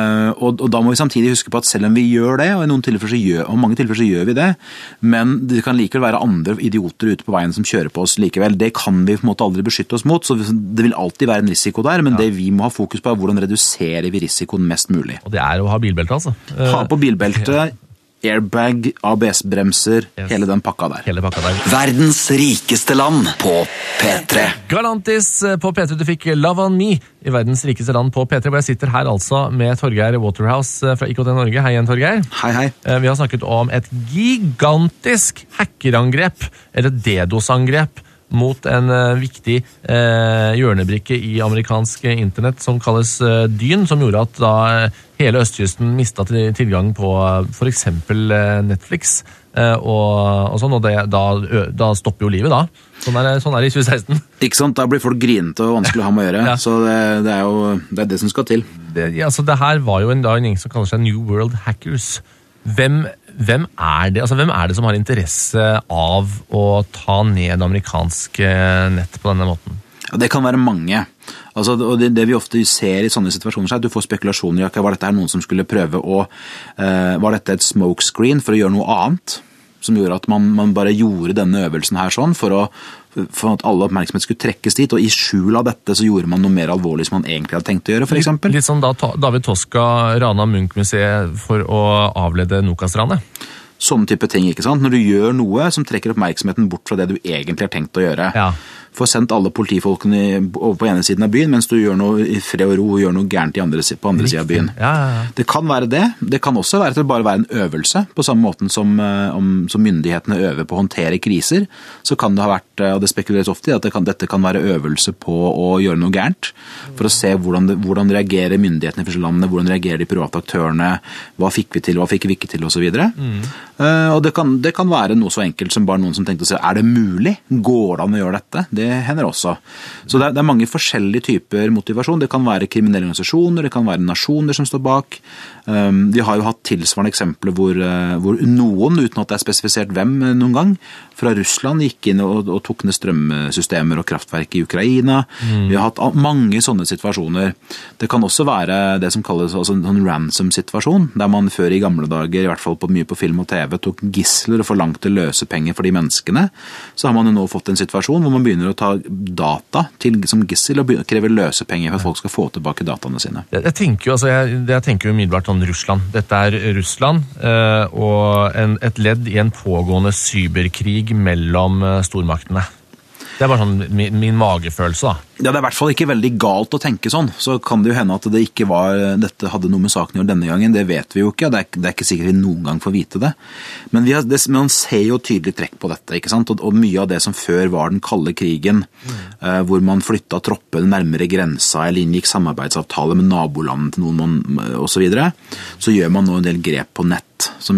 og, og da må vi samtidig huske på at selv om vi gjør det, og i noen tilfeller så gjør, og mange tilfeller så gjør vi det, men det kan likevel være andre idioter ute på veien som kjører på oss likevel. Det kan vi på en måte aldri beskytte oss mot, så det vil alltid være en risiko der, men ja. Det vi må ha fokus på er hvordan reduserer vi risikoen mest mulig. Og det er å ha bilbelte, altså. Ha på bilbelte, airbag, A B S-bremser, yes. Hele den pakka der. Hele pakka der. Verdens rikeste land på P tre. Galantis på P tre, du fikk Love on Me i verdens rikeste land på P tre, hvor jeg sitter her altså med Torgeir Waterhouse fra I K T Norge. Hei igjen, Torgeir. Hei, hei. Vi har snakket om et gigantisk hackerangrep, eller DDoS-angrep, mot en uh, viktig uh, hjørnebrikke i amerikansk internett som kalles uh, Dyn, som gjorde at da uh, hele østkysten mistet tilgang på uh, for eksempel uh, Netflix uh, og, og sånn, og det, da, uh, da stopper jo livet da. Sånn er, sånn er det i tjue seksten. Ikke sant, da blir folk grinete og vanskelig å ha med å gjøre, ja. Så det, det er jo det, er det som skal til. Det, ja, altså, det her var jo en, da, en gjeng som kaller seg New World Hackers. Hvem Hvem er det, altså hvem er det som har interesse av å ta ned amerikansk nett på denne måten? Ja, det kan være mange. Altså, og det, det vi ofte ser i sånne situasjoner er at du får spekulasjoner i at var dette her noen som skulle prøve å uh, var dette et smokescreen for å gjøre noe annet? Som gjorde at man, man bare gjorde denne øvelsen her sånn for, å, for at alle oppmerksomhet skulle trekkes dit, og i skjul av dette så gjorde man noe mer alvorlig som man egentlig hadde tenkt å gjøre, for eksempel. Litt, litt som da David Toska rana Munch-museet for å avlede Nokas-ranet. Sånne type ting, ikke sant? Når du gjør noe som trekker oppmerksomheten bort fra det du egentlig har tenkt å gjøre. Ja. Få sendt alle politifolkene over på ene siden av byen, mens du gjør noe i fred og ro og gjør noe gærent i andre, på andre siden av byen. Ja, ja, ja. Det kan være det. Det kan også være til å bare være en øvelse, på samme måten som, om, som myndighetene øver på å håndtere kriser. Så kan det ha vært, og det spekuleres ofte i, at det kan, dette kan være øvelse på å gjøre noe gærent, for å se hvordan, det, hvordan reagerer myndighetene i første landene, hvordan reagerer de private aktørene, hva fikk vi til, hva fikk vi ikke til, og så videre. Mm. Uh, og det kan, det kan være noe så enkelt som bare noen som tenkte å si, er det mulig? Går det an å gjøre dette? Det hender også. Så det er, det er mange forskjellige typer motivasjon. Det kan være kriminelle organisasjoner, det kan være nasjoner som står bak. Um, vi har jo hatt tilsvarende eksempler hvor, uh, hvor noen, uten at det er spesifisert hvem noen gang, fra Russland gikk inn og, og tok ned strømsystemer og kraftverk i Ukraina. Mm. Vi har hatt mange sånne situasjoner. Det kan også være det som kalles altså en sånn ransom-situasjon, der man før i gamle dager, i hvert fall på, mye på film og T V, tok gisler og forlangte løsepenger for de menneskene. Så har man jo nå fått en situasjon hvor man begynner å ta data til, som gissel og krever løsepenger for at folk skal få tilbake dataene sine. Jeg, jeg tenker jo altså, jeg, jeg tenker jo umiddelbart om Russland. Dette er Russland eh, og en, et ledd i en pågående cyberkrig mellom eh, stormaktene. Det er bare sånn min, min magefølelse da. Ja, det er i hvert fall ikke veldig galt å tenke sånn. Så kan det jo hende at det ikke var, dette hadde noe med saken å gjøre denne gangen. Det vet vi jo ikke, og det er, det er ikke sikkert vi noen gang får vite det. Men vi har, det, man ser jo tydelig trekk på dette, ikke sant? Og, og mye av det som før var den kalde krigen, mm. eh, hvor man flyttet troppen nærmere grensa, eller inngikk samarbeidsavtale med nabolandet til noen, man, og så videre, så gjør man nå en del grep på nett, som jo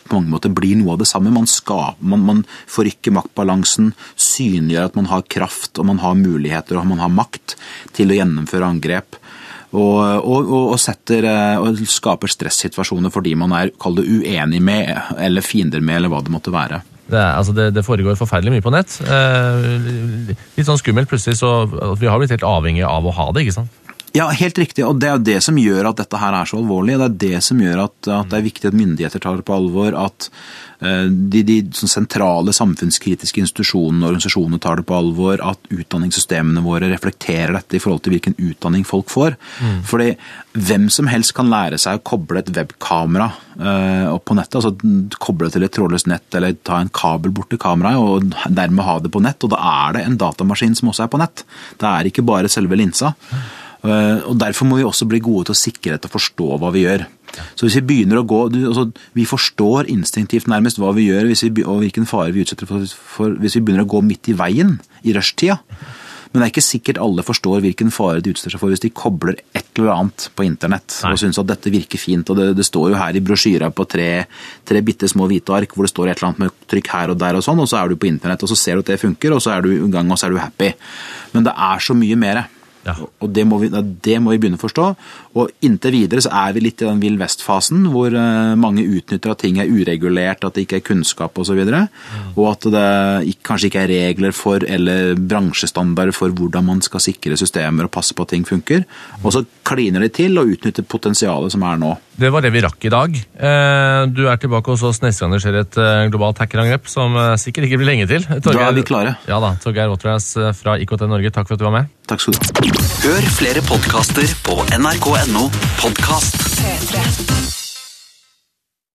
på mange måter blir noe av det samme. Man, skal, man, man forrykker maktbalansen, synliggjør at man har kraft, og man har muligheter, og man har makt til å gjennomføre angrep. Og, og, og, setter, og skaper stressituasjoner fordi man er kall det uenig med, eller fiender med, eller hva det måtte være. Det, er, altså det, det foregår forferdelig mye på nett. Eh, litt sånn skummelt plutselig, så vi har blitt helt avhengige av å ha det, ikke sant? Ja, helt riktig, og det er det som gjør at dette her er så alvorlig. Det er det som gjør at, at det er viktig at myndigheter tar det på alvor, at uh, de, de sånn sentrale samfunnskritiske institusjonene og organisasjonene tar det på alvor, at utdanningssystemene våre reflekterer dette i forhold til hvilken utdanning folk får. Mm. Fordi hvem som helst kan lære seg å koble et webkamera uh, på nettet, altså koble til et trådløst nett, eller ta en kabel bort til kameraet, og dermed ha det på nett, og da er det en datamaskin som også er på nett. Det er ikke bare selve linsa. Og derfor må vi også bli gode til å sikre til å forstå hva vi gjør. Så hvis vi begynner å gå, altså, vi forstår instinktivt nærmest hva vi gjør hvis vi, og hvilken fare vi utsetter for, for hvis vi begynner å gå midt i veien i rushtida. Men det er ikke sikkert alle forstår hvilken fare de utsetter seg for hvis de kobler et eller annet på internett. Nei. Og synes at dette virker fint. Og det, det står jo her i brosjyra på tre, tre bitte små hvite ark hvor det står et eller annet med trykk her og der og sånn, og så er du på internett, og så ser du at det funker, og så er du i gang, og så er du happy. Men det er så mye mer. Ja. Og det må, vi, det må vi begynne å forstå. Og inntil videre så er vi litt i den Vill Vest-fasen, hvor mange utnytter at ting er uregulert, at det ikke er kunnskap og så videre, mm. og at det kanskje ikke er regler for, eller bransjestandarder for hvordan man skal sikre systemer og passe på at ting funker. Og så kliner de til og utnytter potensialet som er nå. Det var det vi rakk i dag. Du er tilbake hos oss neste gang det skjer et globalt hackerangrep, som sikkert ikke blir lenge til. Torgeir, da er vi klare. Ja da, Torgeir Waterhouse fra I K T Norge, takk for at du var med. Takk skal du ha. Hør flere podcaster på N R K punktum N O podcast.